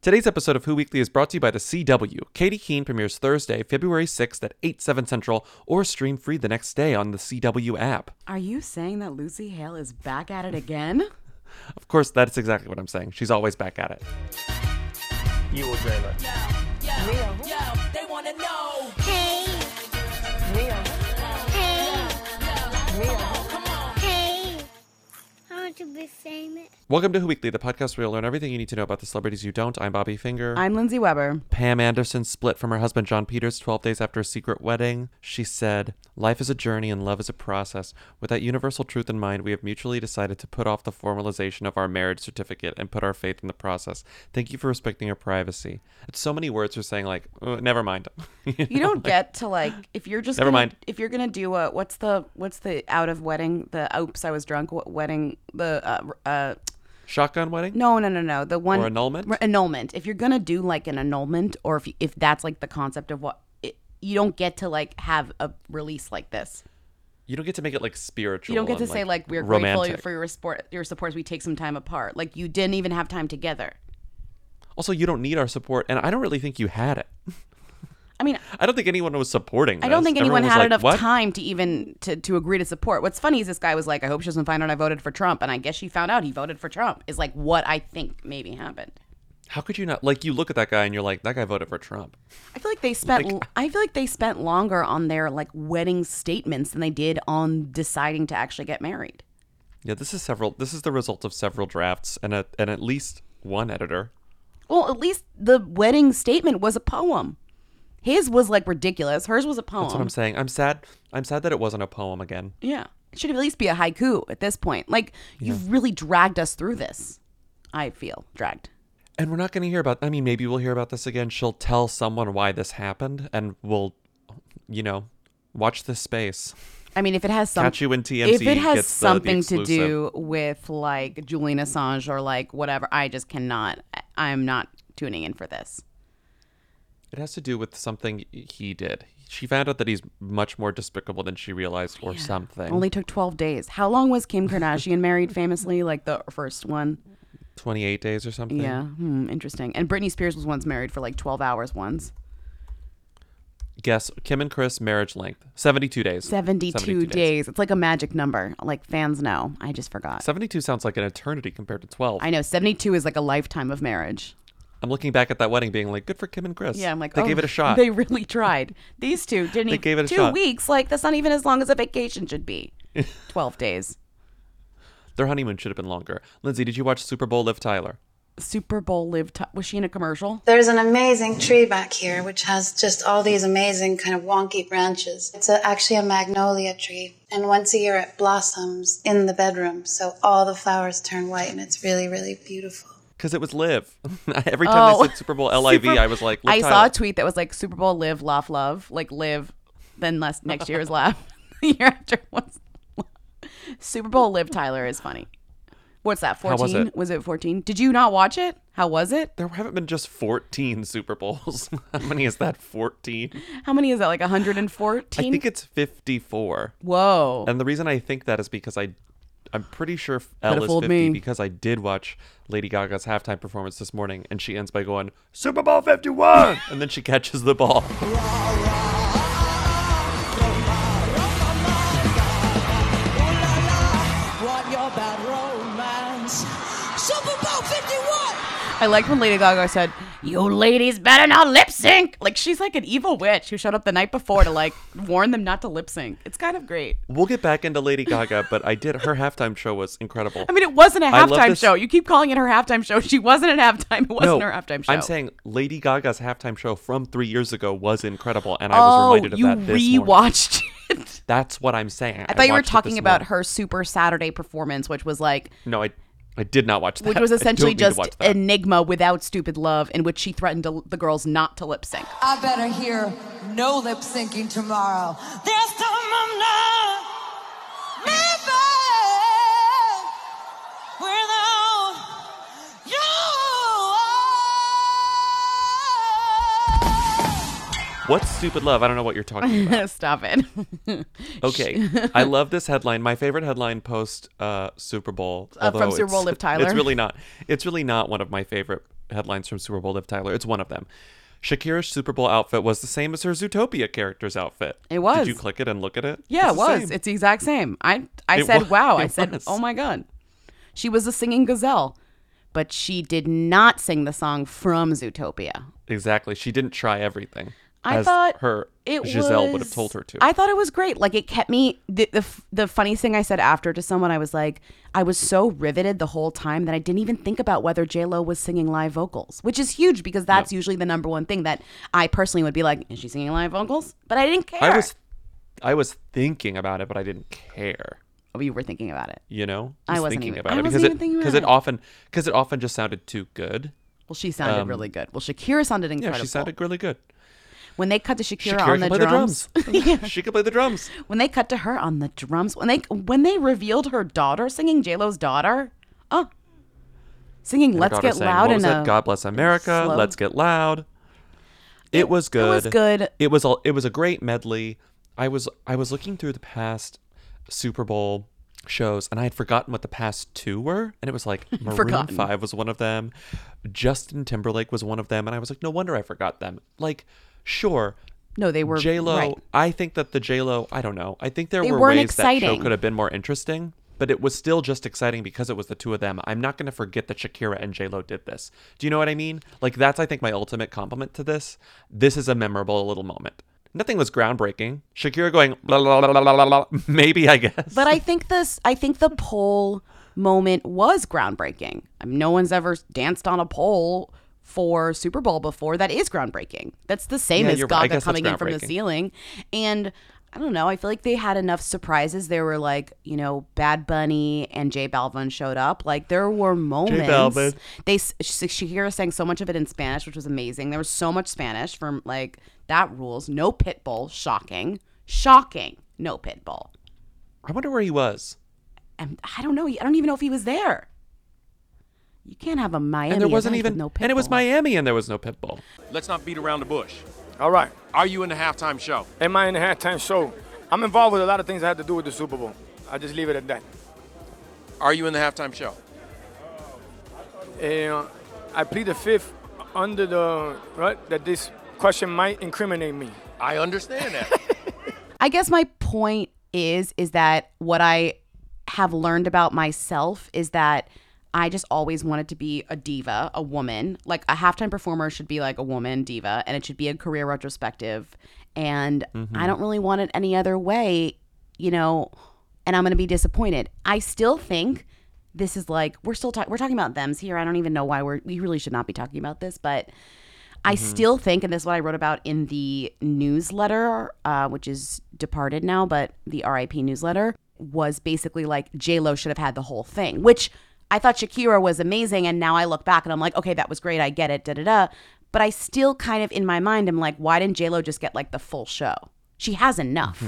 Today's episode of Who Weekly is brought to you by the CW. Katie Keene premieres Thursday, February 6th at 8, 7 Central, or stream free the next day on the CW app. Are you saying that Lucy Hale is back at it again? Of course, that's exactly what I'm saying. She's always back at it. You or Jayla? They wanna know. Hey, Hey, come on. Hey, I want to be famous. Welcome to Who Weekly, the podcast where you'll learn everything you need to know about the celebrities you don't. I'm Bobby Finger. I'm Lindsay Weber. Pam Anderson split from her husband John Peters 12 days after a secret wedding. She said, "Life is a journey and love is a process. With that universal truth in mind, we have mutually decided to put off the formalization of our marriage certificate and put our faith in the process. Thank you for respecting our privacy." It's so many words for saying like, never mind. You don't get to like if you're just Never gonna, mind. if you're gonna do a what's the out of wedding, the oops I was drunk wedding, the Shotgun wedding? no the one Or annulment? annulment. If you're gonna do like an annulment, or if that's like the concept of what you don't get to like have a release like this. You don't get to make it like spiritual. You don't get to and, say like we're romantic. grateful for your support as we take some time apart. Like you didn't even have time together. Also, you don't need our support, and I don't really think you had it. I mean, I don't think anyone was supporting I don't this. think anyone Everyone was had like, enough "What?" time to even to agree to support. What's funny is this guy was like, I hope she doesn't find out I voted for Trump. And I guess she found out he voted for Trump is like what I think maybe happened. How could you not? Like, you look at that guy and you're like, that guy voted for Trump. I feel like they spent Like- I feel like they spent longer on their like wedding statements than they did on deciding to actually get married. Yeah, this is the result of several drafts and at least one editor. Well, at least the wedding statement was a poem. His was like ridiculous. Hers was a poem. That's what I'm saying. I'm sad that it wasn't a poem again. Yeah. It should at least be a haiku at this point. Like, you've really dragged us through this. I feel dragged. And we're not going to hear about, I mean, maybe we'll hear about this again. She'll tell someone why this happened and we'll, watch this space. I mean, if it has Catch you when TMZ if it has gets the something to exclusive. do with like Julian Assange or like whatever, I just cannot. I'm not tuning in for this. It has to do with something he did. She found out that he's much more despicable than she realized or something. Only took 12 days. How long was Kim Kardashian married famously? Like the first one? 28 days or something. Yeah. Interesting. And Britney Spears was once married for like 12 hours once. Guess Kim and Chris marriage length 72 days. 72 days. It's like a magic number. Like fans know. I just forgot. 72 sounds like an eternity compared to 12. I know. 72 is like a lifetime of marriage. I'm looking back at that wedding being like, good for Kim and Chris. Yeah, I'm like, they gave it a shot. They really tried. These two didn't They even. gave it a 2 shot. weeks, like that's not even as long as a vacation should be. 12 days. Their honeymoon should have been longer. Lindsay, did you watch Super Bowl Liv Tyler? Super Bowl was she in a commercial? There's an amazing tree back here, which has just all these amazing kind of wonky branches. It's actually a magnolia tree. And once a year it blossoms in the bedroom. So all the flowers turn white and it's really, really beautiful. Because it was Liv. Every time they said Super Bowl LIV, I was like, Liv I Tyler. saw a tweet that was like Super Bowl live, laugh, love. Like live, then next year's laugh. The year after was Super Bowl Liv Tyler is funny. What's that, 14? How was it? Was it 14? Did you not watch it? How was it? There haven't been just 14 Super Bowls. How many is that? 14? How many is that? Like 114? I think it's 54. Whoa. And the reason I think that is because I'm pretty sure L Could've is fooled 50 me. because I did watch Lady Gaga's halftime performance this morning, and she ends by going, Super Bowl 51! And then she catches the ball. Want your bad romance. Super Bowl 51. I liked when Lady Gaga said, "You ladies better not lip sync." Like she's like an evil witch who showed up the night before to like warn them not to lip sync. It's kind of great. We'll get back into Lady Gaga, but her halftime show was incredible. I mean, it wasn't a I love halftime this- show. You keep calling it her halftime show. She wasn't at halftime. It wasn't No, her halftime show. I'm saying Lady Gaga's halftime show from 3 years ago was incredible, and I was reminded of you that this morning. rewatched it. That's what I'm saying. I thought you were watched it talking this about morning. her Super Saturday performance, which was like, No, I did not watch that. which was I essentially don't need to just watch that. Enigma without stupid love, in which she threatened the girls not to lip sync. I better hear no lip syncing tomorrow. This time I'm not leaving without you. What's Stupid Love? I don't know what you're talking about. Stop it. Okay. I love this headline. My favorite headline post Super Bowl. From Super Bowl Liv Tyler. It's really not one of my favorite headlines from Super Bowl Liv Tyler. It's one of them. Shakira's Super Bowl outfit was the same as her Zootopia character's outfit. It was. Did you click it and look at it? Yeah, It's it the was. same. It's the exact same. I It said, was. wow. I It said, was. oh my God. She was a singing gazelle, but she did not sing the song from Zootopia. Exactly. She didn't try everything. I as thought her it Giselle would have told her to. I thought it was great. Like, it kept me. The funniest thing I said after to someone, I was like, I was so riveted the whole time that I didn't even think about whether J-Lo was singing live vocals, which is huge because that's usually the number one thing that I personally would be like, is she singing live vocals? But I didn't care. I was thinking about it, but I didn't care. Oh, you were thinking about it. You know, I Just wasn't thinking even- about I it wasn't even thinking about because it often just sounded too good. Well, she sounded really good. Well, Shakira sounded Yeah, incredible. she sounded really good. When they cut to Shakira, Shakira on the can play drums, the drums. She could play the drums. when they cut to her on the drums, when they revealed her daughter singing, J-Lo's daughter, singing And her "Let's daughter Get sang, Loud" what was in it? a God Bless America. slow- Let's Get Loud. It was good. It was good. It was a great medley. I was looking through the past Super Bowl shows, and I had forgotten what the past two were, and it was like Maroon Forgotten. 5 was one of them, Justin Timberlake was one of them, and I was like, no wonder I forgot them. Like, sure, No, they were J-Lo, right. I think that the J-Lo, I don't know. I think there They were weren't ways that show exciting. could have been more interesting, but it was still just exciting because it was the two of them. I'm not going to forget that Shakira and J-Lo did this. Do you know what I mean? Like, that's, I think, my ultimate compliment to this. This is a memorable little moment. Nothing was groundbreaking. Shakira going, blah, blah, blah, blah, blah, blah, maybe, I guess. But I think the pole moment was groundbreaking. I mean, no one's ever danced on a pole for Super Bowl before. That is groundbreaking. That's the same Yeah, as you're right. I Gaga guess that's coming in from the groundbreaking. ceiling. And I don't know. I feel like they had enough surprises. There were like, Bad Bunny and J Balvin showed up. Like, there were moments. Balvin. Shakira sang so much of it in Spanish, which was amazing. There was so much Spanish from like that rules. No Pitbull. Shocking. No Pitbull. I wonder where he was. And I don't know. I don't even know if he was there. You can't have a Miami And there wasn't event with even, no Pitbull. and it was Miami and there was no Pitbull. Let's not beat around the bush. All right. Are you in the halftime show? Am I in the halftime show? I'm involved with a lot of things that have to do with the Super Bowl. I just leave it at that. Are you in the halftime show? I plead the fifth under the right that this question might incriminate me. I understand that. I guess my point is that what I have learned about myself is that I just always wanted to be a diva, a woman. Like, a halftime performer should be like a woman diva, and it should be a career retrospective. And I don't really want it any other way, and I'm going to be disappointed. I still think this is like, we're talking about thems here. I don't even know why we really should not be talking about this, but I still think, and this is what I wrote about in the newsletter, which is departed now, but the RIP newsletter was basically like J-Lo should have had the whole thing, which I thought Shakira was amazing. And now I look back and I'm like, okay, that was great. I get it. Da-da-da. But I still kind of in my mind am like, why didn't J-Lo just get like the full show? She has enough,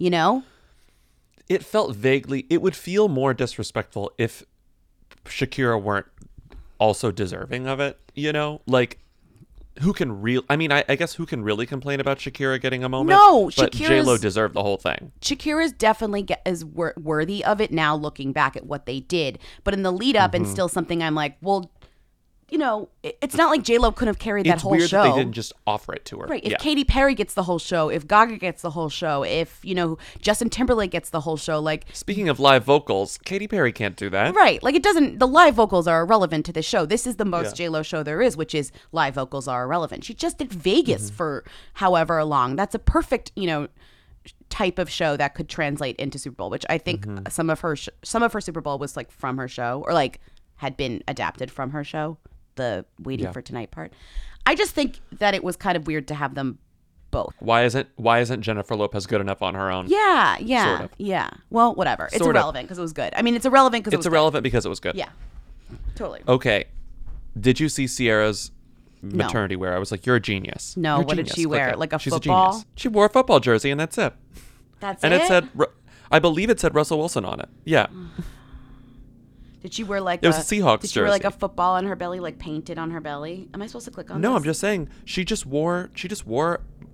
It felt vaguely, it would feel more disrespectful if Shakira weren't also deserving of it, Like, who can I guess who can really complain about Shakira getting a moment? No, but Shakira's- J-Lo deserved the whole thing. Shakira's definitely is worthy of it now looking back at what they did. But in the lead up and still something I'm like, well, it's not like J-Lo couldn't have carried that It's whole weird show. that they didn't just offer it to her. Right. If Yeah. Katy Perry gets the whole show, if Gaga gets the whole show, if, Justin Timberlake gets the whole show, like, Speaking of live vocals, Katy Perry can't do that. right. Like, the live vocals are irrelevant to this show. This is the most Yeah. J-Lo show there is, which is live vocals are irrelevant. She just did Vegas Mm-hmm. for however long. That's a perfect, type of show that could translate into Super Bowl, which I think Mm-hmm. some of her Super Bowl was like from her show or like had been adapted from her show, the Waiting Yeah. for Tonight part. I just think that it was kind of weird to have them both. Why isn't Jennifer Lopez good enough on her own? Yeah, Sort of. yeah. Well, whatever. It's Sort of. irrelevant because it was good. I mean, it's irrelevant because it was It's irrelevant because it was good. good. Yeah, totally. Okay. Did you see Sierra's maternity wear? I was like, you're a genius. No, You're a what did genius. she Click wear? it. Like a She's football? A genius. She wore a football jersey and that's it. That's And it. it said, I believe it said Russell Wilson on it. Yeah. Did she wear like It was a Seahawks Did she wear like a jersey. football on her belly, like painted on her belly? Am I supposed to click on No, this? I'm just saying she just wore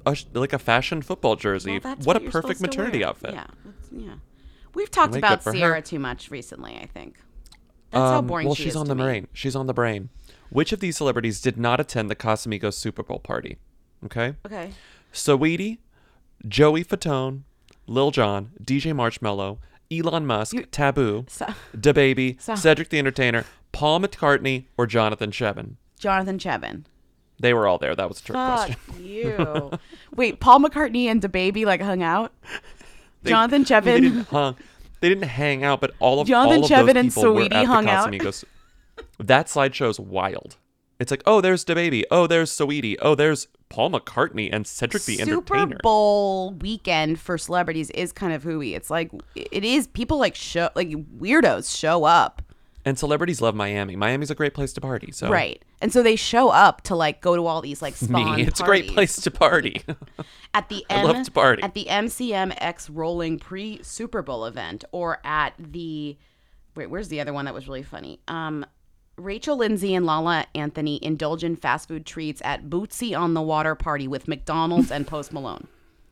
like a fashion football jersey. Well, that's what a you're perfect supposed to maternity wear. outfit. Yeah. We've talked Way about good for Sierra her. too much recently, I think. That's how boring well, she she's is on to the me. brain. She's on the brain. Which of these celebrities did not attend the Casamigos Super Bowl party? Okay. Okay. Saweetie, Joey Fatone, Lil Jon, DJ Marshmello, Elon Musk, Taboo, DaBaby, So- Cedric the Entertainer, Paul McCartney, or Jonathan Cheban. Jonathan Cheban. They were all there. That was a trick Fuck question. you. Wait, Paul McCartney and DaBaby like hung out? Jonathan Cheban. They didn't hang out, but all of Jonathan those Cheban and people were Saweetie at hung the out? Casamigos. That slideshow's wild. It's like, oh, there's DaBaby. Oh, there's Saweetie. Oh, there's Paul McCartney and Cedric the Super Entertainer. Bowl weekend for celebrities is kind of hooey. It's like it is people like weirdos show up. And celebrities love Miami. Miami's a great place to party. So Right. And so they show up to like go to all these like spawn me, it's a parties. great place to party. At the I love to party. At the MCMX rolling pre Super Bowl event, or at the where's the other one that was really funny? Rachel Lindsay and Lala Anthony indulge in fast food treats at Bootsy on the Water party with McDonald's and Post Malone.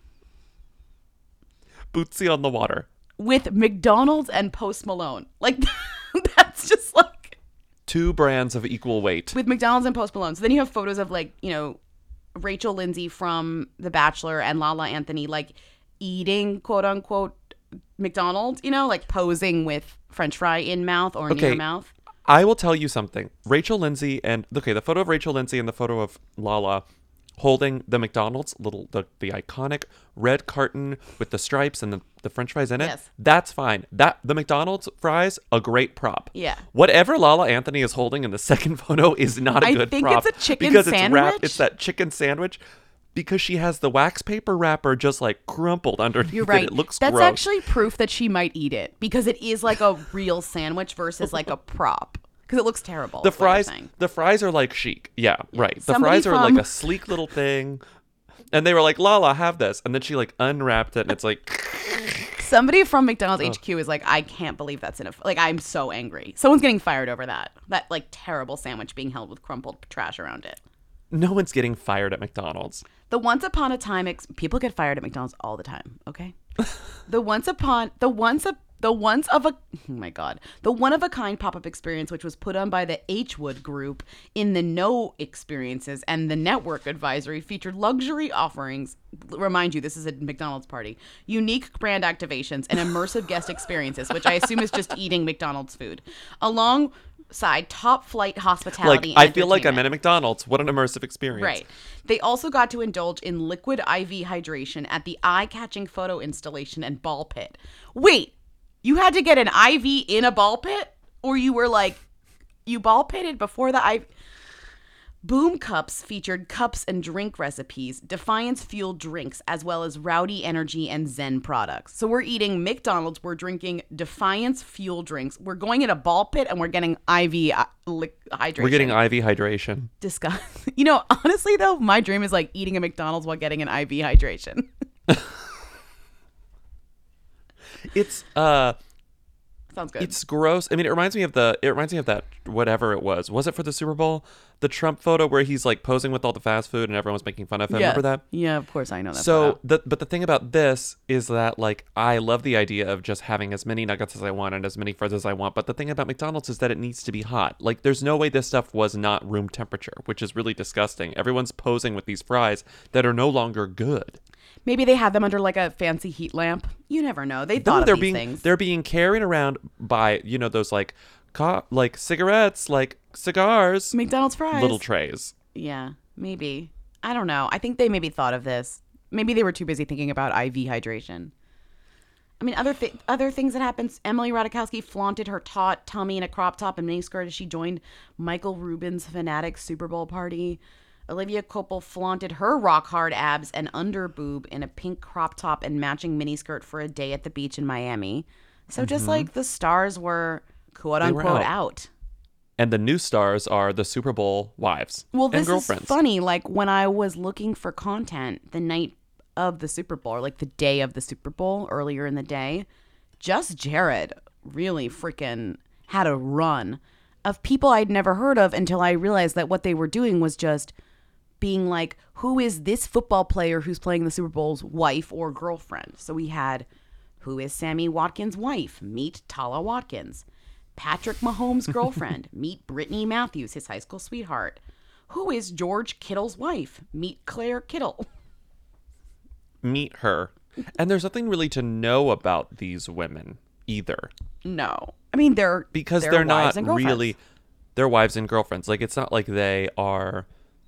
Bootsy on the water. With McDonald's and Post Malone. Like that's just like Two brands of equal weight. with McDonald's and Post Malone. So then you have photos of like, Rachel Lindsay from The Bachelor and Lala Anthony like eating quote unquote McDonald's, like posing with French fry in mouth or near mouth. I will tell you something. Rachel Lindsay and the photo of Rachel Lindsay and the photo of Lala holding the McDonald's the iconic red carton with the stripes and the French fries in it. Yes. That's fine. The McDonald's fries, a great prop. Yeah. Whatever Lala Anthony is holding in the second photo is not a I good think prop. it's a chicken because sandwich. It's that chicken sandwich. Because she has the wax paper wrapper just like crumpled underneath You're right. it. It looks That's gross. actually proof that she might eat it because it is like a real sandwich versus like a prop. Because it looks terrible. The is what you're fries, saying. the fries are like chic. Yeah, right. The Somebody fries are like from- a sleek little thing. And they were like, Lala, have this. And then she like unwrapped it and it's like, Somebody from McDonald's HQ is like, I can't believe that's in a. Like, I'm so angry. Someone's getting fired over that. That like terrible sandwich being held with crumpled trash around it. no one's getting fired at McDonald's. The once upon a time people get fired at McDonald's all the time, okay? the one of a kind pop-up experience which was put on by the H-Wood group in the No Experiences and the Network Advisory featured luxury offerings. Remind you, this is a McDonald's party. Unique brand activations and immersive guest experiences, which I assume is just eating McDonald's food. Alongside top flight hospitality Like, and I feel like I'm entertainment. at a McDonald's. What an immersive experience. Right. They also got to indulge in liquid IV hydration at the eye-catching photo installation and ball pit. Wait, you had to get an IV in a ball pit? Or you were like, you ball pitted before the IV? Boom Cups featured cups and drink recipes, Defiance-fueled drinks, as well as Rowdy Energy and Zen products. So we're eating McDonald's, we're drinking Defiance-fueled drinks, we're going in a ball pit, and we're getting IV hydration. We're getting IV hydration. Disgust. Honestly, though, my dream is like eating a McDonald's while getting an IV hydration. It's Sounds good. It's gross. I mean, it reminds me of that whatever it was. Was it for the Super Bowl? The Trump photo where he's like posing with all the fast food and everyone's making fun of him. Remember that? Yeah, of course I know that. So, but the thing about this is that like I love the idea of just having as many nuggets as I want and as many fries as I want. But the thing about McDonald's is that it needs to be hot. Like there's no way this stuff was not room temperature, which is really disgusting. Everyone's posing with these fries that are no longer good. Maybe they had them under like a fancy heat lamp. You never know. They thought they're of these being things. they're being carried around by those like cigarettes, like cigars, McDonald's fries. little trays. Yeah, maybe. I don't know. I think they maybe thought of this. Maybe they were too busy thinking about IV hydration. I mean, other things that happened. Emily Ratajkowski flaunted her taut tummy in a crop top and miniskirt as she joined Michael Rubin's Fanatic Super Bowl party. Olivia Coppel flaunted her rock-hard abs and under boob in a pink crop top and matching miniskirt for a day at the beach in Miami. So just like the stars were quote-unquote out. And the new stars are the Super Bowl wives Well, and this is girlfriends. funny. Like when I was looking for content the night of the Super Bowl, or like the day of the Super Bowl earlier in the day, Just Jared really freaking had a run of people I'd never heard of until I realized that what they were doing was just being like, who is this football player who's playing the Super Bowl's wife or girlfriend? So we had, who is Sammy Watkins' wife? Meet Tala Watkins. Patrick Mahomes' girlfriend? Meet Brittany Matthews, his high school sweetheart. Who is George Kittle's wife? Meet Claire Kittle. Meet her. And there's nothing really to know about these women either. No. I mean, they're They're not wives and girlfriends. really, they're wives and girlfriends. Like, it's not like they are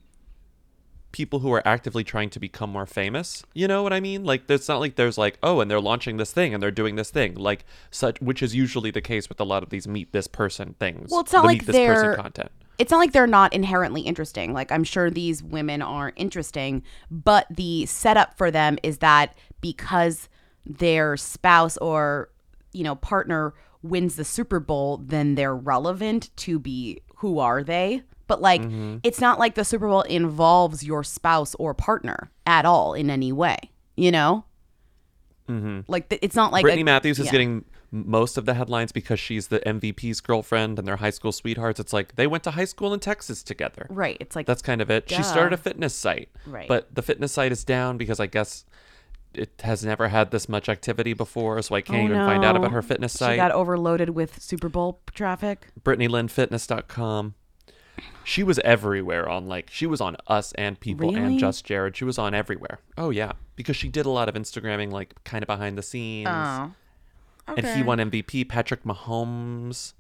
people who are actively trying to become more famous. You know what I mean? Like, it's not like there's like, oh, and they're launching this thing and they're doing this thing. Like, such, which is usually the case with a lot of these meet this person things. Well, it's not the like meet this person they're content. It's not like they're not inherently interesting. Like, I'm sure these women are interesting, but the setup for them is that because their spouse or, you know, partner wins the Super Bowl, then they're relevant to be who are they? But like, it's not like the Super Bowl involves your spouse or partner at all in any way, you know? Like, it's not like Brittany Matthews is getting most of the headlines because she's the MVP's girlfriend and they're high school sweethearts. It's like they went to high school in Texas together. Right. It's like, That's kind of it. She duh. started a fitness site. Right. But the fitness site is down because I guess it has never had this much activity before, so I can't even find out about her fitness site. She got overloaded with Super Bowl traffic. BrittanyLynnFitness.com. She was everywhere on, like, she was on Us and People Really? and Just Jared. She was on everywhere. Oh, yeah. Because she did a lot of Instagramming, like, kind of behind the scenes. Oh. And he won MVP. Patrick Mahomes.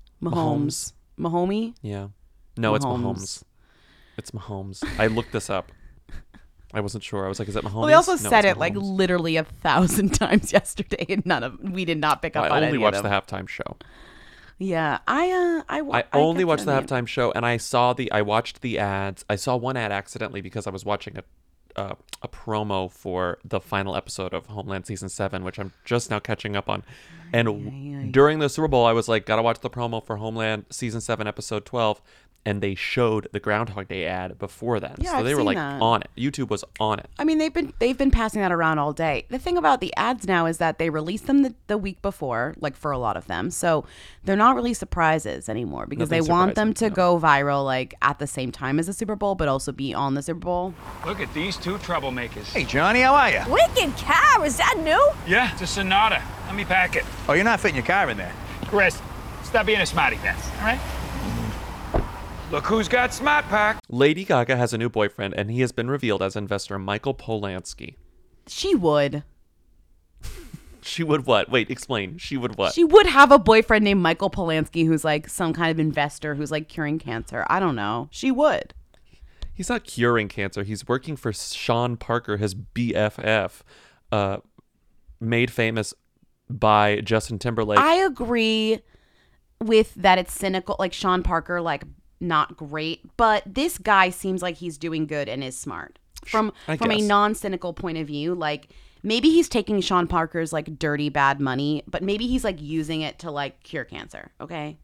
Mahomie? Yeah. No, it's Mahomes. Mahomes. It's Mahomes. I looked this up. I wasn't sure. I was like, is it Mahomes? Well, they also No, said it's it like Mahomes. literally 1,000 times yesterday, and we did not pick up on I any only of watched them. the halftime show. Yeah, I only kept watched the on halftime show, and I watched the ads. I saw one ad accidentally because I was watching a promo for the final episode of Homeland season 7, which I'm just now catching up on. And during the Super Bowl, I was like, gotta watch the promo for Homeland season 7 episode 12. And they showed the Groundhog Day ad before then. Yeah, so I've they were seen like that. on it. YouTube was on it. I mean, they've been passing that around all day. The thing about the ads now is that they release them the week before, like for a lot of them. So they're not really surprises anymore because Nothing they want them surprising, to go viral like at the same time as the Super Bowl, but also be on the Super Bowl. Look at these two troublemakers. Hey, Johnny, how are you? Wicked car, is that new? Yeah, it's a Sonata. Let me pack it. Oh, you're not fitting your car in there. Chris, stop being a smarty pants, all right? Look who's got Smart Pack. Lady Gaga has a new boyfriend, and he has been revealed as investor Michael Polanski. She would. She would what? Wait, explain. She would what? She would have a boyfriend named Michael Polanski who's like some kind of investor who's like curing cancer. I don't know. She would. He's not curing cancer. He's working for Sean Parker, his BFF, made famous by Justin Timberlake. I agree with that it's cynical, like Sean Parker, like not great, but this guy seems like he's doing good and is smart. From a guess. non-cynical point of view, like maybe he's taking Sean Parker's like dirty bad money, but maybe he's like using it to like cure cancer, okay?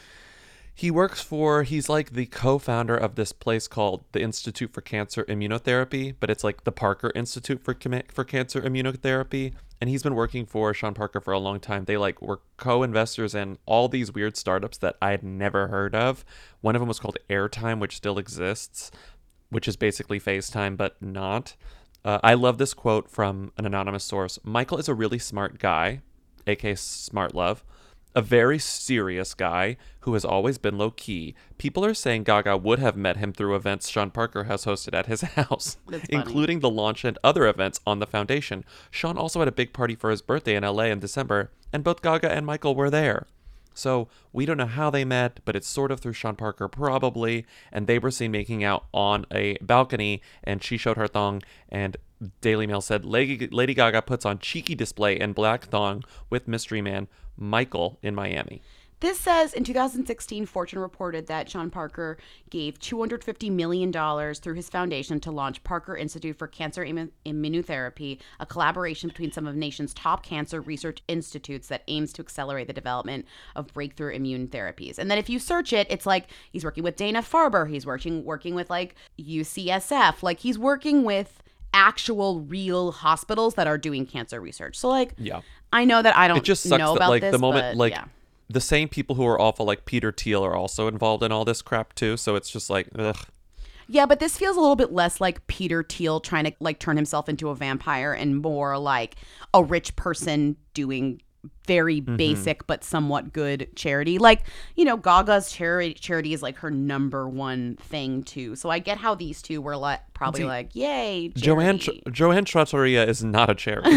He's like the co-founder of this place called the Institute for Cancer Immunotherapy, but it's like the Parker Institute for Cancer Immunotherapy. And he's been working for Sean Parker for a long time. They like were co-investors in all these weird startups that I had never heard of. One of them was called Airtime, which still exists, which is basically FaceTime, but not. I love this quote from an anonymous source. Michael is a really smart guy, aka Smart Love. A very serious guy who has always been low-key. People are saying Gaga would have met him through events Sean Parker has hosted at his house, including the launch and other events on the foundation. Sean also had a big party for his birthday in LA in December, and both Gaga and Michael were there. So we don't know how they met, but it's sort of through Sean Parker probably, and they were seen making out on a balcony, and she showed her thong, and Daily Mail said Lady Gaga puts on cheeky display in black thong with mystery man Michael in Miami. This says in 2016, Fortune reported that Sean Parker gave $250 million through his foundation to launch Parker Institute for Cancer Immunotherapy, a collaboration between some of the nation's top cancer research institutes that aims to accelerate the development of breakthrough immune therapies. And then if you search it, it's like he's working with Dana-Farber, he's working with like UCSF, like he's working with actual real hospitals that are doing cancer research. So like, yeah, I know that I don't it just sucks know that about like this, the moment but, like yeah. the same people who are awful like Peter Thiel are also involved in all this crap too. So it's just like ugh. Yeah, but this feels a little bit less like Peter Thiel trying to like turn himself into a vampire and more like a rich person doing very basic but somewhat good charity. Like, you know, Gaga's charity is like her number one thing too. So I get how these two were like probably like, yay, charity. Joanne Trattoria is not a charity.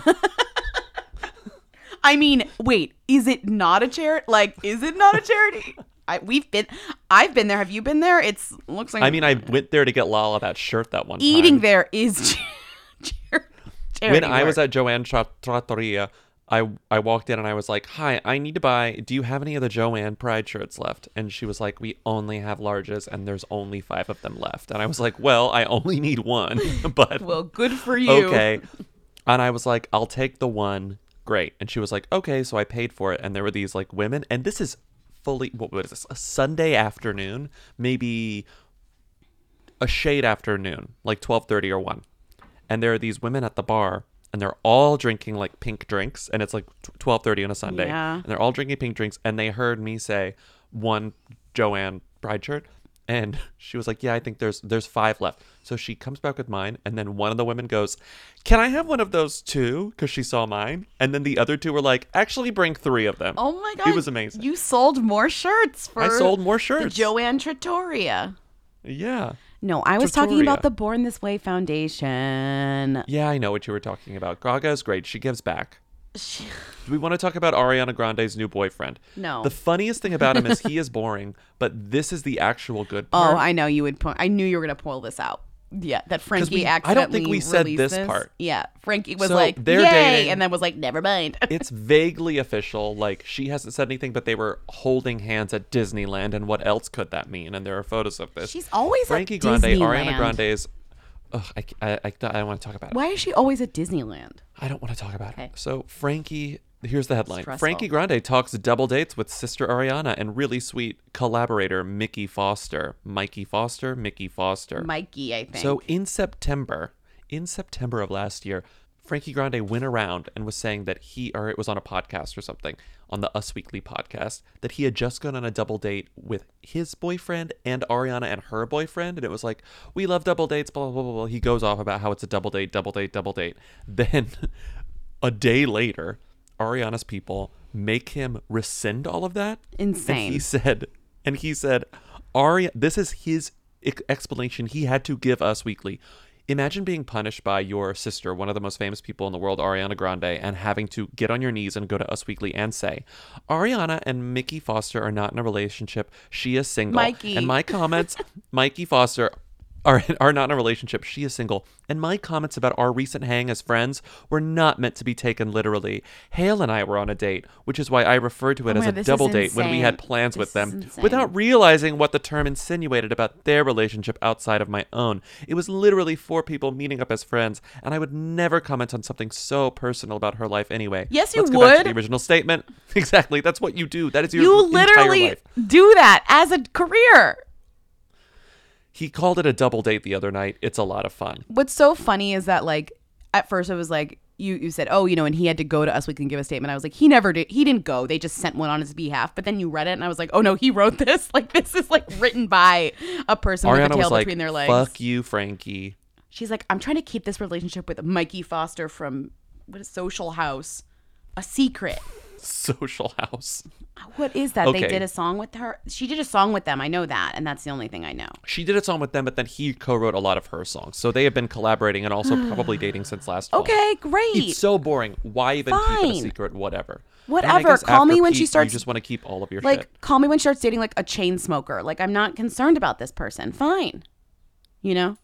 I mean, wait, is it not a charity? Like, is it not a charity? I've been there. Have you been there? It looks like. I mean, I went there to get Lala that shirt that one time. Eating there is charity. When I was at Joanne Trattoria, I walked in and I was like, "Hi, I need to buy. Do you have any of the Joanne Pride shirts left?" And she was like, "We only have larges, and there's only 5 of them left." And I was like, "Well, I only need one, but well, good for you." Okay. And I was like, "I'll take the one." Great. And she was like, "Okay." So I paid for it, and there were these like women, and this is fully what is this? A Sunday afternoon, maybe a shade afternoon, like 12:30 or 1. And there are these women at the bar. And they're all drinking like pink drinks, and it's like 12:30 on a Sunday. Yeah. And they're all drinking pink drinks, and they heard me say one Joanne Pride shirt, and she was like, "Yeah, I think there's 5 left." So she comes back with mine, and then one of the women goes, "Can I have one of those too?" Because she saw mine, and then the other 2 were like, "Actually, bring 3 of them." Oh my god, it was amazing. You sold more shirts for. I sold more shirts. The Joanne Trattoria. Yeah. No, I was talking about the Born This Way Foundation. Yeah, I know what you were talking about. Gaga is great. She gives back. Do we want to talk about Ariana Grande's new boyfriend? No. The funniest thing about him is he is boring, but this is the actual good part. Oh, I know you would. I knew you were going to pull this out. Yeah, that Frankie accidentally I don't think we said released this part. Yeah, Frankie was So like, they're "Yay," dating. and then was like, "Never mind." It's vaguely official. Like, she hasn't said anything, but they were holding hands at Disneyland, and what else could that mean? And there are photos of this. She's always Frankie at Grande, Disneyland. Ariana Grande's. Ugh, I don't want to talk about it. Why is she always at Disneyland? I don't want to talk about Okay. it. So Frankie, here's the headline. Stressful. Frankie Grande talks double dates with sister Ariana and really sweet collaborator Mickey Foster. Mikey Foster? Mickey Foster. Mikey, I think. So in September of last year, Frankie Grande went around and was saying that it was on a podcast or something, on the Us Weekly podcast, that he had just gone on a double date with his boyfriend and Ariana and her boyfriend. And it was like, "We love double dates, blah, blah, blah, blah." He goes off about how it's a double date. Then a day later, Ariana's people make him rescind all of that. Insane. And he said, this is his explanation he had to give Us Weekly. Imagine being punished by your sister, one of the most famous people in the world, Ariana Grande, and having to get on your knees and go to Us Weekly and say, "Ariana and Mickey Foster are not in a relationship. She is single." Mikey. And my comments, Mikey Foster are not in a relationship. She is single. And my comments about our recent hang as friends were not meant to be taken literally. Hale and I were on a date, which is why I referred to it as a double date when we had plans with them, without realizing what the term insinuated about their relationship outside of my own. It was literally 4 people meeting up as friends, and I would never comment on something so personal about her life anyway. Yes, you Let's go back to would. the original statement. Exactly. That's what you do. That is your You entire literally life. do that as a career. He called it a double date the other night. It's a lot of fun. What's so funny is that, like, at first it was like, you said, "Oh, you know," and he had to go to Us Weekly and give a statement. I was like, he never did. He didn't go. They just sent one on his behalf. But then you read it, and I was like, oh no, he wrote this. Like, this is like written by a person with a Ariana tail was like, between their legs. "Fuck you, Frankie." She's like, "I'm trying to keep this relationship with Mikey Foster from Social House a secret." Social House. What is that? Okay. They did a song with her. She did a song with them. I know that, and that's the only thing I know. She did a song with them, but then he co-wrote a lot of her songs. So they have been collaborating and also probably dating since last fall. Okay, great. It's so boring. Why even keep it a Fine. secret? Whatever. Whatever. And I guess Call me after when she Pete, starts- You just want to keep all of your Like, shit. call me when she starts dating like a chain smoker. Like, I'm not concerned about this person. Fine. You know?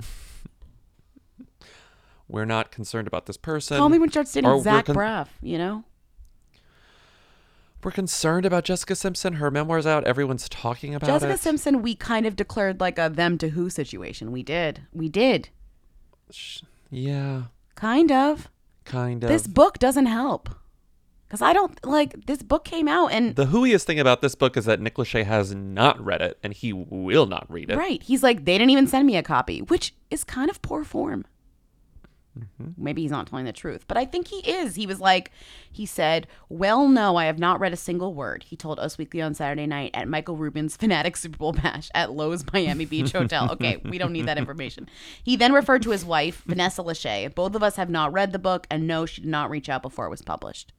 We're not concerned about this person. Call me when she starts Or dating we're Zach Braff, you know? We're concerned about Jessica Simpson. Her memoir's out. Everyone's talking about Jessica it. Simpson, we kind of declared like a them to who situation. We did. Yeah, Kind of. kind of. This book doesn't help. Because I don't, like, this book came out and... The hooiest thing about this book is that Nick Lachey has not read it, and he will not read it. Right. He's like, they didn't even send me a copy, which is kind of poor form. Maybe he's not telling the truth, but I think he is. He was like, he said, well, no, I have not read a single word. He told Us Weekly on Saturday night at Michael Rubin's Fanatic Super Bowl bash at Lowe's Miami Beach Hotel. Okay, we don't need that information. He then referred to his wife, Vanessa Lachey. Both of us have not read the book, and no, she did not reach out before it was published.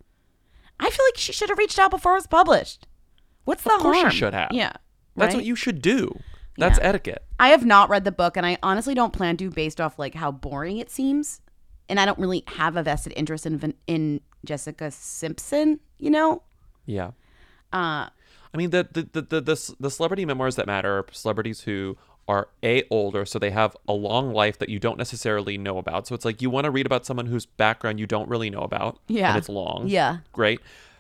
I feel like she should have reached out before it was published. What's the harm? Of course she should have. Yeah. That's right? what you should do. That's etiquette. I have not read the book, and I honestly don't plan to based off like how boring it seems. And I don't really have a vested interest in Jessica Simpson, you know? Yeah. I mean, the celebrity memoirs that matter are celebrities who are older, so they have a long life that you don't necessarily know about. So it's like you want to read about someone whose background you don't really know about. Yeah. And it's long. Yeah. Great.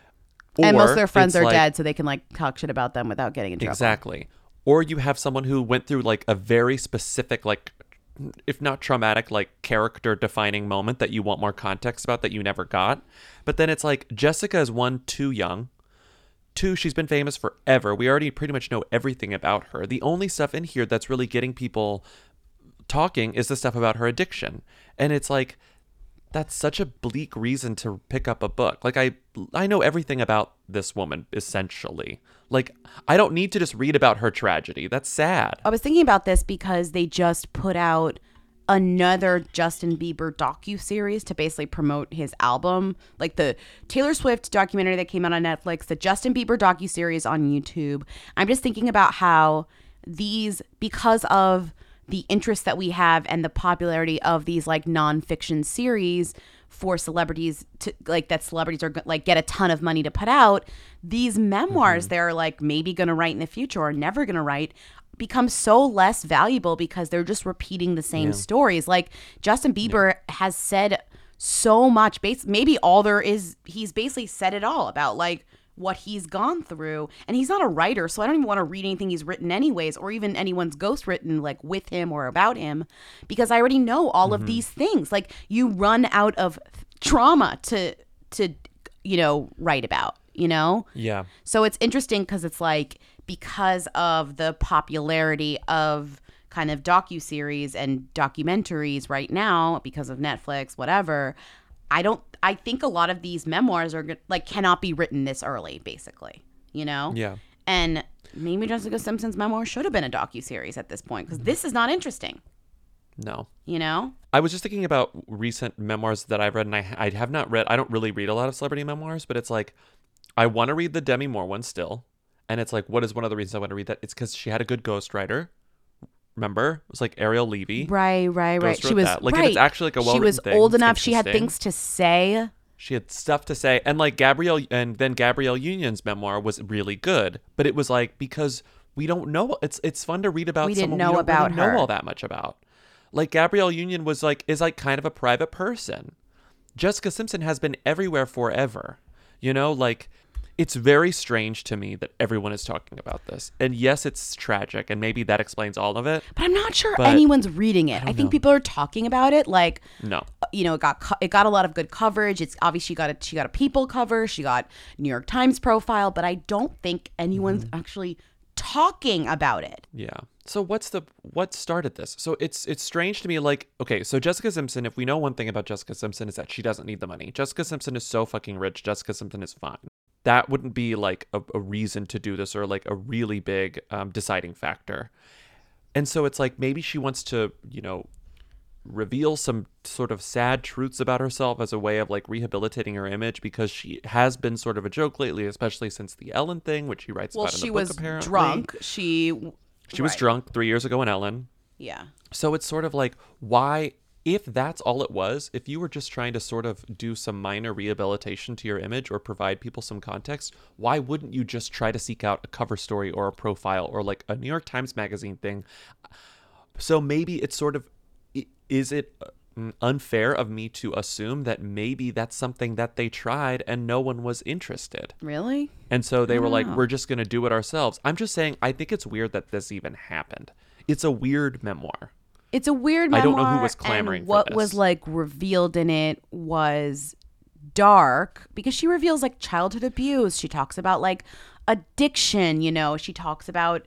And most of their Or friends it's are like- dead, so they can like talk shit about them without getting in trouble. Exactly. Or you have someone who went through like a very specific, like, if not traumatic, like character defining moment that you want more context about that you never got. But then it's like Jessica is one, too young. Two, she's been famous forever. We already pretty much know everything about her. The only stuff in here that's really getting people talking is the stuff about her addiction. And it's like, that's such a bleak reason to pick up a book. Like I know everything about this woman, essentially. Like, I don't need to just read about her tragedy. That's sad. I was thinking about this because they just put out another Justin Bieber docu-series to basically promote his album. Like the Taylor Swift documentary that came out on Netflix, the Justin Bieber docu-series on YouTube. I'm just thinking about how these, because of the interest that we have and the popularity of these like nonfiction series for celebrities to like that celebrities are like get a ton of money to put out, these memoirs they're like maybe going to write in the future or never going to write become so less valuable because they're just repeating the same stories. Like Justin Bieber has said so much, maybe all there is, he's basically said it all about like what he's gone through, and he's not a writer, so I don't even want to read anything he's written anyways, or even anyone's ghost written like with him or about him, because I already know all of these things. Like you run out of trauma to you know write about, you know. Yeah. So it's interesting because it's like, because of the popularity of kind of docuseries and documentaries right now, because of Netflix, whatever, I think a lot of these memoirs are like cannot be written this early, basically, you know? Yeah. And maybe Jessica Simpson's memoir should have been a docuseries at this point, because this is not interesting. No. You know? I was just thinking about recent memoirs that I've read, and I have not read, I don't really read a lot of celebrity memoirs, but it's like, I want to read the Demi Moore one still. And it's like, what is one of the reasons I want to read that? It's because she had a good ghostwriter. Remember? It was like Ariel Levy. Right. She was that. Like, right. if it's actually like a well-written She was thing, old it's enough. She had interesting. things to say. She had stuff to say. And like Gabrielle Union's memoir was really good. But it was like, because we don't know. It's fun to read about We didn't someone know we don't about really know her. all that much about. Like Gabrielle Union is like kind of a private person. Jessica Simpson has been everywhere forever. You know, like, it's very strange to me that everyone is talking about this. And yes, it's tragic, and maybe that explains all of it. But I'm not sure But anyone's reading it. I think people are talking about it like, No. you know, it got a lot of good coverage. It's obviously she got a People cover, she got New York Times profile, but I don't think anyone's actually talking about it. Yeah. So what started this? So it's strange to me, like, okay, so Jessica Simpson, if we know one thing about Jessica Simpson, is that she doesn't need the money. Jessica Simpson is so fucking rich. Jessica Simpson is fine. That wouldn't be like a reason to do this, or like a really big deciding factor. And so it's like, maybe she wants to, you know, reveal some sort of sad truths about herself as a way of like rehabilitating her image, because she has been sort of a joke lately, especially since the Ellen thing, which she writes about in the book, apparently. She was drunk. She was drunk 3 years ago in Ellen. Yeah. So it's sort of like, why, if that's all it was, if you were just trying to sort of do some minor rehabilitation to your image or provide people some context, why wouldn't you just try to seek out a cover story or a profile or like a New York Times Magazine thing? So maybe it's sort of, is it unfair of me to assume that maybe that's something that they tried and no one was interested? Really? And so they were like, Wow. we're just going to do it ourselves. I'm just saying, I think it's weird that this even happened. It's a weird memoir. It's a weird memoir. I don't know who was clamoring and for what this. was like revealed in it was dark, because she reveals like childhood abuse. She talks about like addiction, you know, she talks about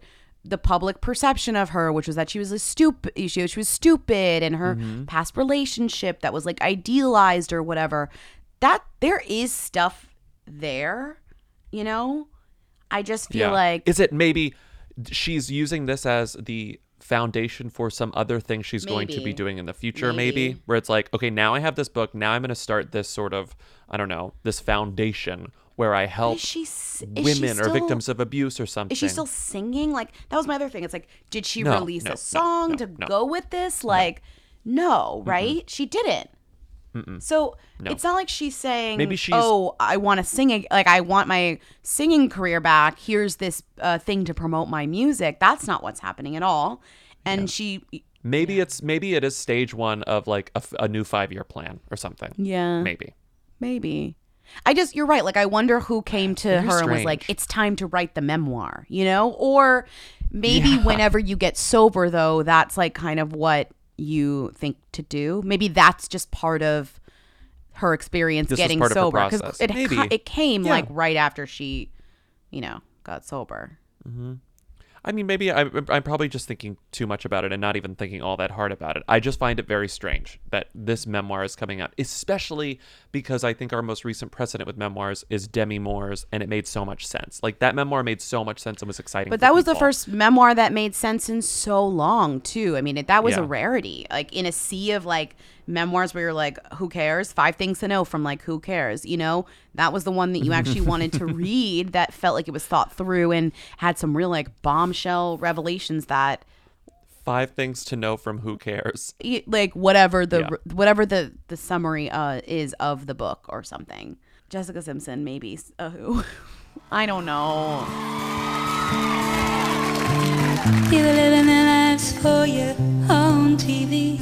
the public perception of her, which was that she was a stupid, she was stupid, and her past relationship that was like idealized or whatever. That there is stuff there, you know. I just feel like, is it maybe she's using this as the foundation for some other thing she's going to be doing in the future, maybe where it's like, okay, now I have this book, now I'm going to start this sort of, I don't know, this foundation where I help women or victims of abuse or something. Is she still singing? Like, that was my other thing. It's like, did she release a song to go with this? Like, no, right? She didn't. So it's not like she's saying, maybe she's, oh, I want to sing, like I want my singing career back. Here's this thing to promote my music. That's not what's happening at all. And maybe it is stage one of like a new 5-year plan or something. Yeah. Maybe. You're right. Like, I wonder who came to her and was like, it's time to write the memoir, you know? Or maybe whenever you get sober, though, that's like kind of what you think to do. Maybe that's just part of her experience getting sober, because it came like right after she, you know, got sober. I mean, maybe I'm probably just thinking too much about it and not even thinking all that hard about it. I just find it very strange that this memoir is coming out, especially because I think our most recent precedent with memoirs is Demi Moore's, and it made so much sense. Like, that memoir made so much sense and was exciting. But that was the first memoir that made sense in so long, too. I mean, that was a rarity. Like, in a sea of like memoirs where you're like, who cares? 5 things to know from like, who cares? You know, that was the one that you actually wanted to read that felt like it was thought through and had some real like bombshell revelations that 5 things to know from Who Cares? Like whatever the summary is of the book or something. Jessica Simpson, maybe. Who? I don't know. People living their lives for you on TV.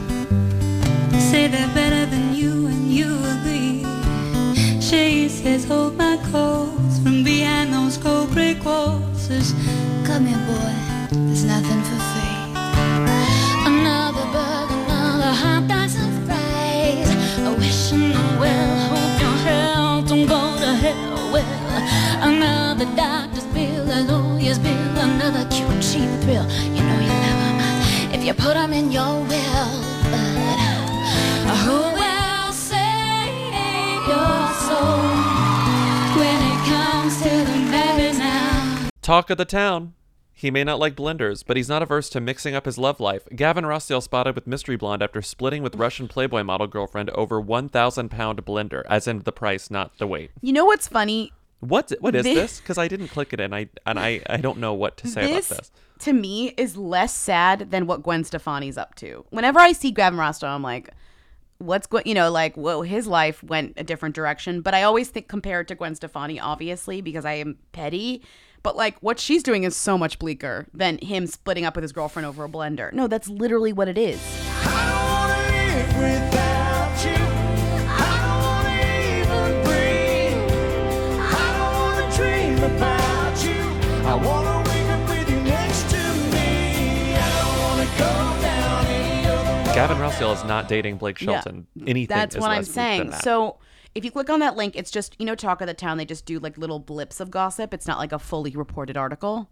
Say they're better than you and you agree. She says, hold my clothes from behind those cold brick walls. Says, come here, boy, there's nothing for free. Another burger, another hot dogs and fries. I wish you know well, hope your health don't go to hell. Well, another doctor's bill, a lawyer's bill, another cute cheap thrill. You know you never mind if you put them in your will. But who will save your soul when it comes to the baby now? Talk of the town. He may not like blenders, but he's not averse to mixing up his love life. Gavin Rossdale spotted with Mystery Blonde after splitting with Russian Playboy model girlfriend over 1,000-pound blender, as in the price, not the weight. You know what's funny? What is this? Because I didn't click it, and I don't know what to say about this. To me, is less sad than what Gwen Stefani's up to. Whenever I see Gavin Rossdale, I'm like, what's going? You know, like, whoa, his life went a different direction. But I always think compared to Gwen Stefani, obviously, because I am petty. But like, what she's doing is so much bleaker than him splitting up with his girlfriend over a blender. No, that's literally what it is. I don't wanna live without you. I don't wanna even breathe. I don't wanna dream about you. I wanna wake up with you next to me. I don't wanna go down any other road. Gavin Rossdale is not dating Blake Shelton. Anything That's is what I'm less bleak saying. than that. So if you click on that link, it's just, you know, Talk of the Town. They just do like little blips of gossip. It's not like a fully reported article.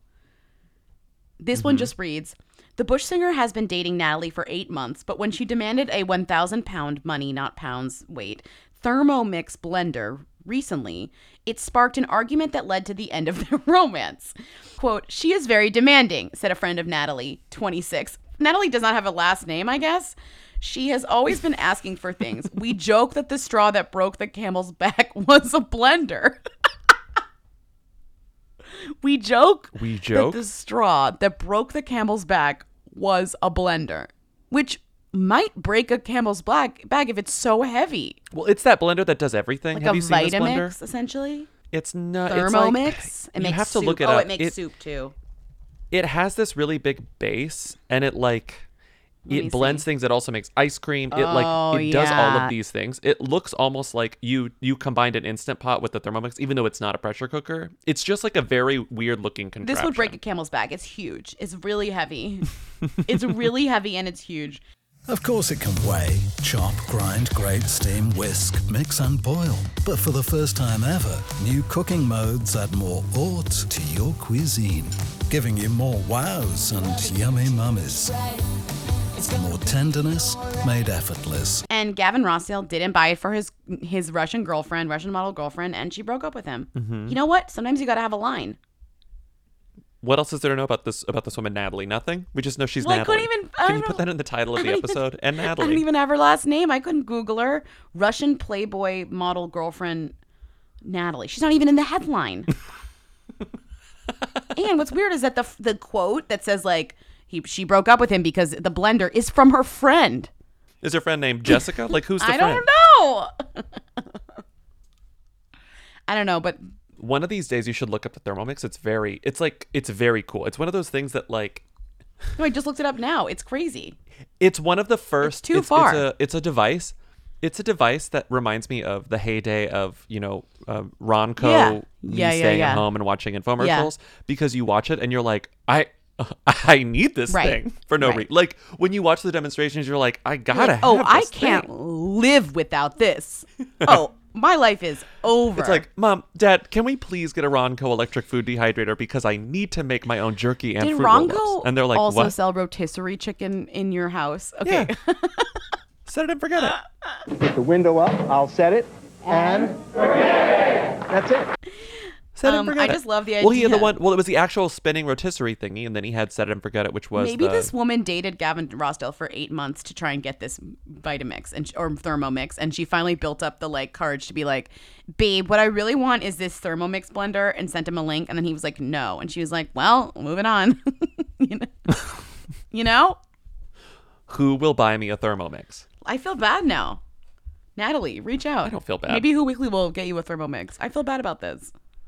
This one just reads, the Bush singer has been dating Natalie for 8 months, but when she demanded a 1,000-pound money, not pounds, weight, Thermomix blender recently, it sparked an argument that led to the end of their romance. Quote, she is very demanding, said a friend of Natalie, 26. Natalie does not have a last name, I guess. She has always been asking for things. We joke that the straw that broke the camel's back was a blender. We joke that the straw that broke the camel's back was a blender, which might break a camel's bag if it's so heavy. Well, it's that blender that does everything. Like Have a you seen this blender? Vitamix, essentially? It's not. Thermomix? It's like, you have to look it up. Oh, it makes soup, too. It has this really big base, and it like... It blends things. It also makes ice cream. It does all of these things. It looks almost like you combined an Instant Pot with the Thermomix, even though it's not a pressure cooker. It's just like a very weird looking contraption. This would break a camel's back. It's huge. It's really heavy. It's really heavy and it's huge. Of course it can weigh, chop, grind, grate, steam, whisk, mix and boil. But for the first time ever, new cooking modes add more ought to your cuisine, giving you more wows and yummy mummies. More tenderness made effortless. And Gavin Rossdale didn't buy it for his Russian model girlfriend, and she broke up with him. Mm-hmm. You know what? Sometimes you got to have a line. What else is there to know about this woman, Natalie? Nothing? We just know she's Well, I Natalie. couldn't even- Can you put that in the title of the episode? And I Natalie. don't even have her last name. I couldn't Google her. Russian Playboy model girlfriend Natalie. She's not even in the headline. And what's weird is that the quote that says like she broke up with him because the blender is from her friend. Is her friend named Jessica? Like, who's the I friend? don't know. I don't know, but one of these days you should look up the Thermomix. It's very cool. It's one of those things that like. No, I just looked it up now. It's crazy. It's one of the first. It's too far. It's a device. It's a device that reminds me of the heyday of Ronco staying at home and watching infomercials because you watch it and you're like, I need this thing for no reason. Like when you watch the demonstrations, you're like, I gotta have this I can't live without this. My life is over. It's like, Mom, Dad, can we please get a Ronco electric food dehydrator because I need to make my own jerky and Did fruit Ronco roll-ups. And they're like, also what? sell rotisserie chicken in your house? Okay. Yeah. Set it and forget it. Put the window up, I'll set it, and that's it. Set it and forget I it. just love the idea. Well, he had the one. Well, it was the actual spinning rotisserie thingy, and then he had Set It and Forget It, which was maybe this woman dated Gavin Rossdale for 8 months to try and get this Vitamix or Thermomix, and she finally built up the courage to be like, "Babe, what I really want is this Thermomix blender," and sent him a link, and then he was like, "No," and she was like, "Well, moving on." You know? Who will buy me a Thermomix? I feel bad now. Natalie, reach out. I don't feel bad. Maybe Who Weekly will get you a Thermomix. I feel bad about this.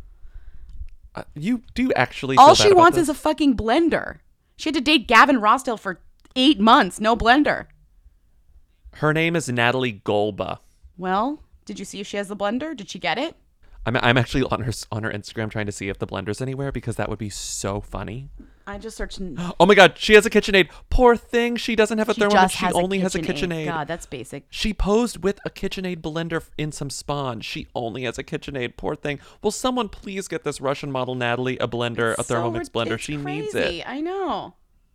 You do actually. All feel she bad about wants this? is a fucking blender. She had to date Gavin Rossdale for 8 months. No blender. Her name is Natalie Golba. Well, did you see if she has the blender? Did she get it? I'm actually on her Instagram trying to see if the blender's anywhere because that would be so funny. I just searched. Oh my God, she has a KitchenAid. Poor thing, she doesn't have a Thermomix. Just She only has a KitchenAid. God, that's basic. She posed with a KitchenAid blender in some Spawn. She only has a KitchenAid. Poor thing. Will someone please get this Russian model Natalie a blender, a Thermomix blender? It's She crazy. needs it. I know.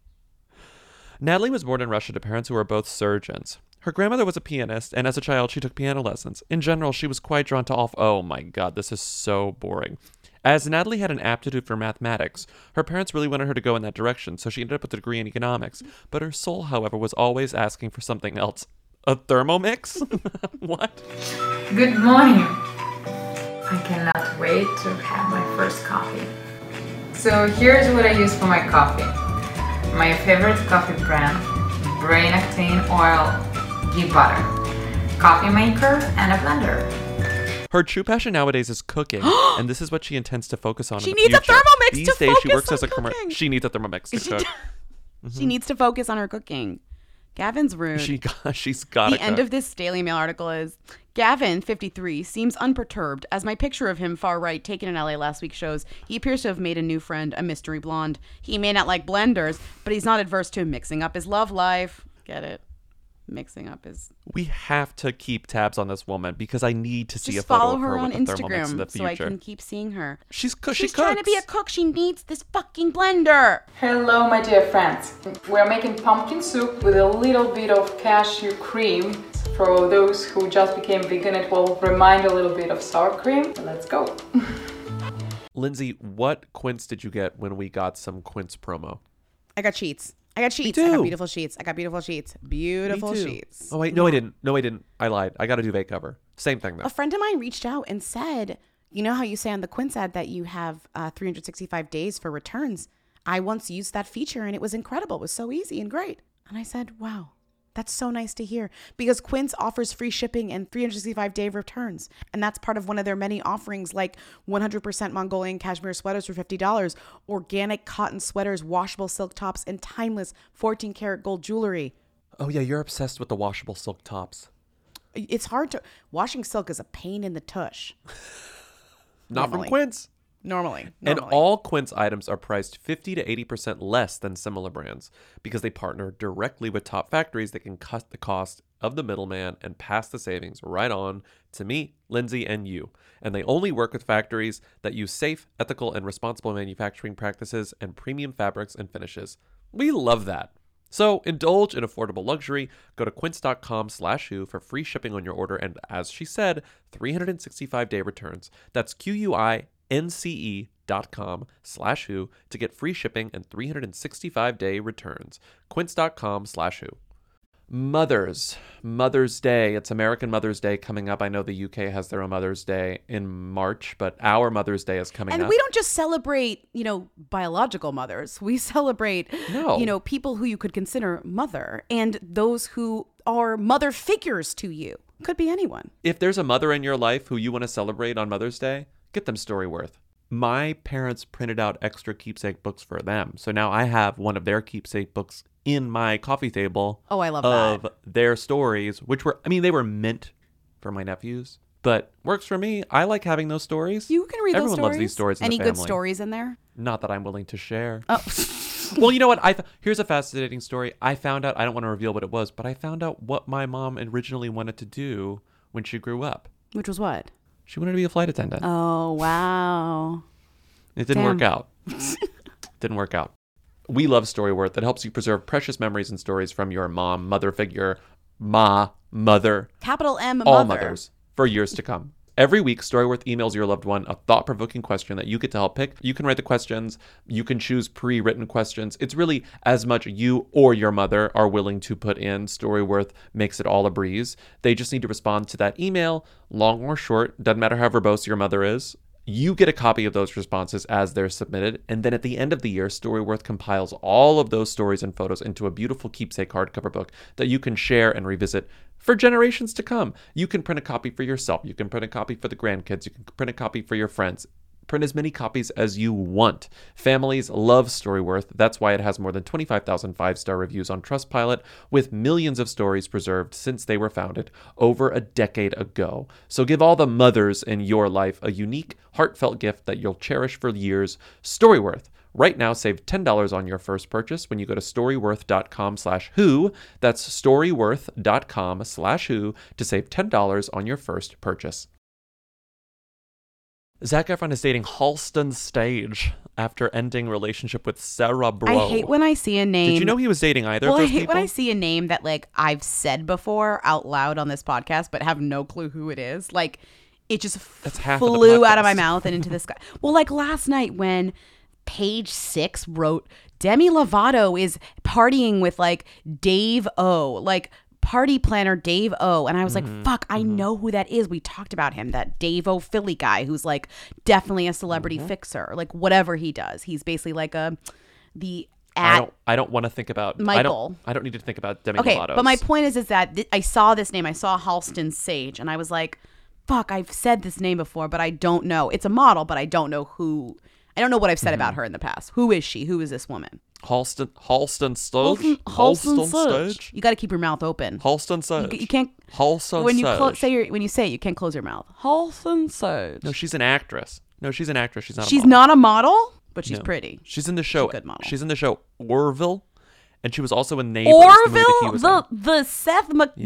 Natalie was born in Russia to parents who were both surgeons. Her grandmother was a pianist, and as a child, she took piano lessons. In general, she was quite drawn to oh my God, this is so boring. As Natalie had an aptitude for mathematics, her parents really wanted her to go in that direction, so she ended up with a degree in economics. But her soul, however, was always asking for something else. A Thermomix? What? Good morning. I cannot wait to have my first coffee. So here's what I use for my coffee. My favorite coffee brand, Brain Octane Oil, ghee butter, coffee maker, and a blender. Her true passion nowadays is cooking, and this is what she intends to focus on. She in the needs a future. Thermomix These to days, she focus works as on a commercial. cooking. She needs a Thermomix to cook. She needs to focus on her cooking. Gavin's rude. She's got to The end of this Daily Mail article is, Gavin, 53, seems unperturbed, as my picture of him far right taken in LA last week shows. He appears to have made a new friend, a mystery blonde. He may not like blenders, but he's not adverse to mixing up his love life. Get it? Mixing up his... We have to keep tabs on this woman because I need to see Just a photo follow of her her on with a Thermomix in the Instagram so I future. can keep seeing her. She's She's trying to be a cook. She needs this fucking blender. Hello, my dear friends. We're making pumpkin soup with a little bit of cashew cream. For those who just became vegan, it will remind a little bit of sour cream. Let's go. Lindsay, what quince did you get when we got some quince promo? I got sheets. I got sheets. Me I got too. beautiful sheets. I got beautiful sheets. Beautiful Me too. sheets. Oh wait, no, I didn't. No, I didn't. I lied. I got a duvet cover. Same thing though. A friend of mine reached out and said, you know how you say on the Quince ad that you have 365 days for returns? I once used that feature and it was incredible. It was so easy and great. And I said, wow, that's so nice to hear, because Quince offers free shipping and 365-day returns. And that's part of one of their many offerings, like 100% Mongolian cashmere sweaters for $50, organic cotton sweaters, washable silk tops, and timeless 14-karat gold jewelry. Oh yeah, you're obsessed with the washable silk tops. It's hard to... Washing silk is a pain in the tush. Not Normally. from Quince. Normally. And all Quince items are priced 50 to 80% less than similar brands because they partner directly with top factories that can cut the cost of the middleman and pass the savings right on to me, Lindsay, and you. And they only work with factories that use safe, ethical, and responsible manufacturing practices and premium fabrics and finishes. We love that. So indulge in affordable luxury. Go to quince.com/who for free shipping on your order. And as she said, 365-day returns. That's QUINCE.com/who to get free shipping and 365-day returns. Quince.com/who. Mother's Day. It's American Mother's Day coming up. I know the UK has their own Mother's Day in March, but our Mother's Day is coming up. And we don't just celebrate, biological mothers. We celebrate, people who you could consider mother and those who are mother figures to you. Could be anyone. If there's a mother in your life who you want to celebrate on Mother's Day, get them Storyworth. My parents printed out extra keepsake books for them. So now I have one of their keepsake books in my coffee table. Oh, I love of that. Their stories, which were, they were meant for my nephews, but works for me. I like having those stories. You can read Everyone those stories. loves these stories in Any the good family. stories in there? Not that I'm willing to share. Oh. Well, you know what? Here's a fascinating story. I found out, I don't want to reveal what it was, but I found out what my mom originally wanted to do when she grew up. Which was what? She wanted to be a flight attendant. Oh, wow. It didn't work out. Didn't work out. We love Storyworth that helps you preserve precious memories and stories from your mom, mother figure, mother. Capital M, all mother. mothers for years to come. Every week, Storyworth emails your loved one a thought-provoking question that you get to help pick. You can write the questions. You can choose pre-written questions. It's really as much you or your mother are willing to put in. Storyworth makes it all a breeze. They just need to respond to that email, long or short. Doesn't matter how verbose your mother is. You get a copy of those responses as they're submitted, and then at the end of the year, Storyworth compiles all of those stories and photos into a beautiful keepsake hardcover book that you can share and revisit for generations to come. You can print a copy for yourself. You can print a copy for the grandkids. You can print a copy for your friends. Print as many copies as you want. Families love Storyworth. That's why it has more than 25,000 five-star reviews on Trustpilot, with millions of stories preserved since they were founded over a decade ago. So give all the mothers in your life a unique, heartfelt gift that you'll cherish for years. Storyworth. Right now, save $10 on your first purchase when you go to storyworth.com/who. That's storyworth.com/who to save $10 on your first purchase. Zac Efron is dating Halston Stage after ending relationship with Sarah Bro. I hate when I see a name. Did you know he was dating either of those people? I hate when I see a name that I've said before out loud on this podcast, but have no clue who it is. It just flew out of my mouth and into the sky. Well, last night when Page Six wrote Demi Lovato is partying with Dave O, party planner Dave O, and I was fuck, I know who that is. We talked about him, that Dave O Philly guy who's definitely a celebrity fixer, whatever he does. He's basically I don't want to think about Michael. I don't need to think about Demi Lovato. But my point is that I saw this name. I saw Halston Sage, and I was like, fuck, I've said this name before, but I don't know. It's a model, but I don't know who. I don't know what I've said about her in the past. Who is she? Who is this woman? Halston Stage. Halston Sage. You got to keep your mouth open. Halston Sage. You can't. Halston when you Sage. when you say it, you can't close your mouth. Halston Sage. No, she's an actress. She's not. She's not a model, but she's pretty. She's in the show. She's a good model. She's in the show Orville, and she was also in Neighbors. Orville, the Seth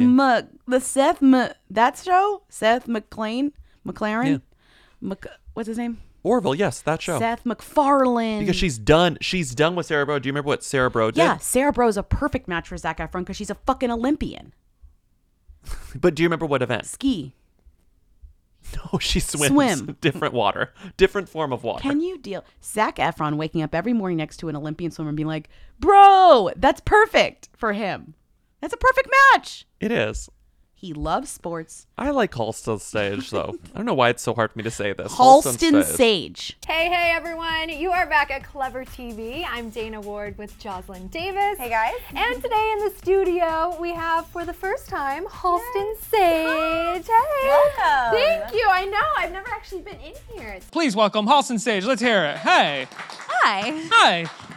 that show, Seth MacLaren. Yeah. What's his name? Orville, yes, that show. Seth MacFarlane. Because she's done with Sarah Bro. Do you remember what Sarah Bro did? Yeah, Sarah Bro's a perfect match for Zac Efron because she's a fucking Olympian. But do you remember what event? Ski. No, she swims. Swim. Different water. Different form of water. Can you deal? Zac Efron waking up every morning next to an Olympian swimmer and being like, bro, that's perfect for him. That's a perfect match. It is. He loves sports. I like Halston Sage, though. I don't know why it's so hard for me to say this. Halston Sage. Hey, everyone. You are back at Clever TV. I'm Dana Ward with Jocelyn Davis. Hey, guys. And today in the studio, we have, for the first time, Halston Sage. Hey. Welcome. Thank you. I know. I've never actually been in here. Please welcome Halston Sage. Let's hear it. Hey. Hi. Hi.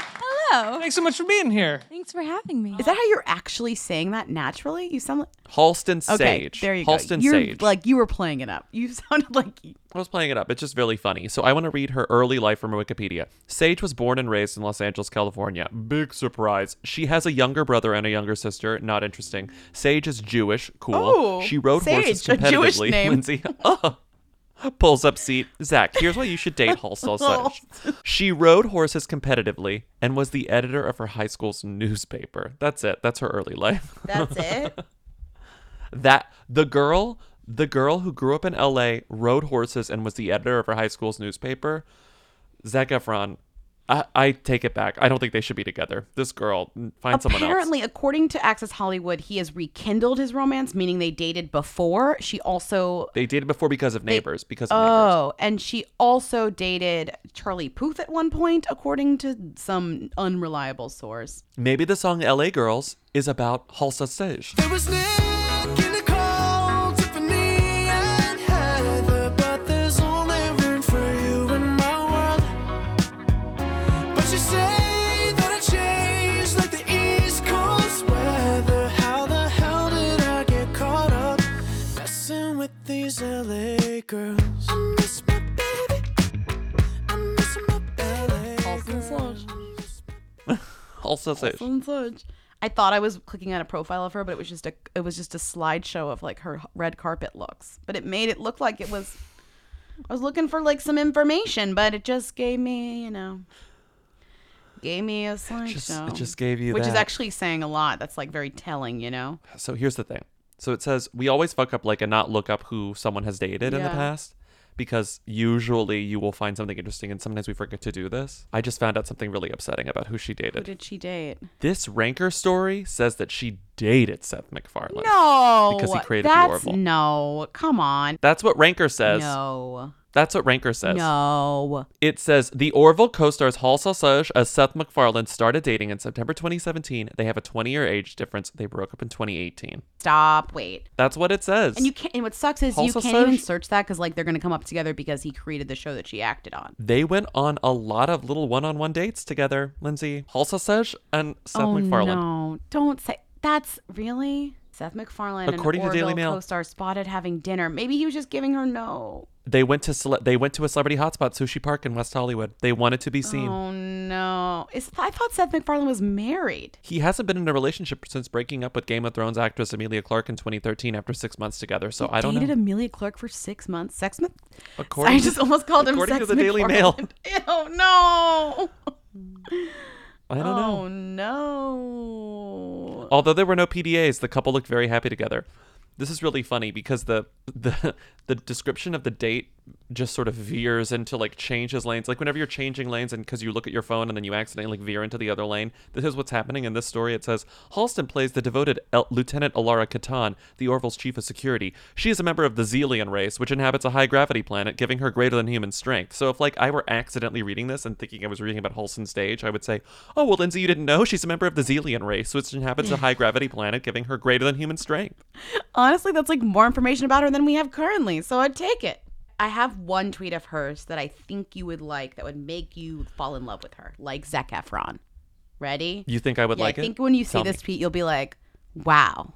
Hello. Thanks so much for being here. Thanks for having me. Is that how you're actually saying that naturally? You sound like Halston okay. Sage. There you Halston go. You're Sage. like you were playing it up. You sounded like I was playing it up. It's just really funny. So I want to read her early life from Wikipedia. Sage was born and raised in Los Angeles, California. Big surprise. She has a younger brother and a younger sister. Not interesting. Sage is Jewish. Cool. Oh, she rode horses Sage, a Jewish competitively. name. Lindsay. Pulls up seat. Zach, here's why you should date Halston Sage. She rode horses competitively and was the editor of her high school's newspaper. That's it. That's her early life. That's it. That the girl who grew up in LA, rode horses, and was the editor of her high school's newspaper, Zac Efron, I take it back. I don't think they should be together. This girl, find someone else. Apparently, according to Access Hollywood, he has rekindled his romance, meaning they dated before. She also... They dated before because of Neighbors. And she also dated Charlie Puth at one point, according to some unreliable source. Maybe the song LA Girls is about Halston Sage. There was Nick in the cold, Tiffany and Heather, but there's only room for you in my world. But you say that I changed like the East Coast weather. How the hell did I get caught up messing with these LA girls? I miss my baby. I miss my LA girls. Halston Sage. I thought I was clicking on a profile of her, but it was just a slideshow of like her red carpet looks. But it made it look like it was. I was looking for like some information, but it just gave me, a slideshow. It just gave you which that. is actually saying a lot. That's like very telling, So here's the thing. So it says we always fuck up like and not look up who someone has dated in the Yeah. past. Because usually you will find something interesting and sometimes we forget to do this. I just found out something really upsetting about who she Who dated. did she date? This Ranker story says that she dated Seth MacFarlane. No, Because he created that's the Orville. no. Come on. That's what Ranker says. No. That's what Ranker says. No. It says the Orville co-stars Halston Sage as Seth MacFarlane started dating in September 2017. They have a 20-year age difference. They broke up in 2018. Stop. Wait. That's what it says. And you can't. And what sucks is you Halston can't even Sage- search that because like they're gonna come up together because he created the show that she acted on. They went on a lot of little one-on-one dates together, Lindsay. Halston Sage and Seth MacFarlane. No, don't say that's really Seth MacFarlane. According and to Daily Orville Mail. co-star spotted having dinner. Maybe he was just giving her no. They went to a celebrity hotspot, Sushi Park in West Hollywood. They wanted to be seen. Oh no! I thought Seth MacFarlane was married. He hasn't been in a relationship since breaking up with Game of Thrones actress Emilia Clarke in 2013 after 6 months together. So I don't know. Dated Emilia Clarke for 6 months. Sex Smith? According I just almost called him according Sex to the Daily Mail. Ew, no. I don't know. Oh no. Although there were no PDAs, the couple looked very happy together. This is really funny because the description of the date just sort of veers into like changes lanes. Like whenever you're changing lanes and because you look at your phone and then you accidentally like veer into the other lane. This is what's happening in this story. It says Halston plays the devoted Lieutenant Alara Katan, the Orville's chief of security. She is a member of the Zelian race, which inhabits a high gravity planet, giving her greater than human strength. So if like I were accidentally reading this and thinking I was reading about Halston Sage, I would say, oh well, Lindsay, you didn't know she's a member of the Zelian race, which inhabits a high gravity planet, giving her greater than human strength. Honestly, that's like more information about her than we have currently, so I'd take it. I have one tweet of hers that I think you would like that would make you fall in love with her, like Zac Efron. Ready? You think I would like it? I think when you see Tell this me. tweet, you'll be like, wow.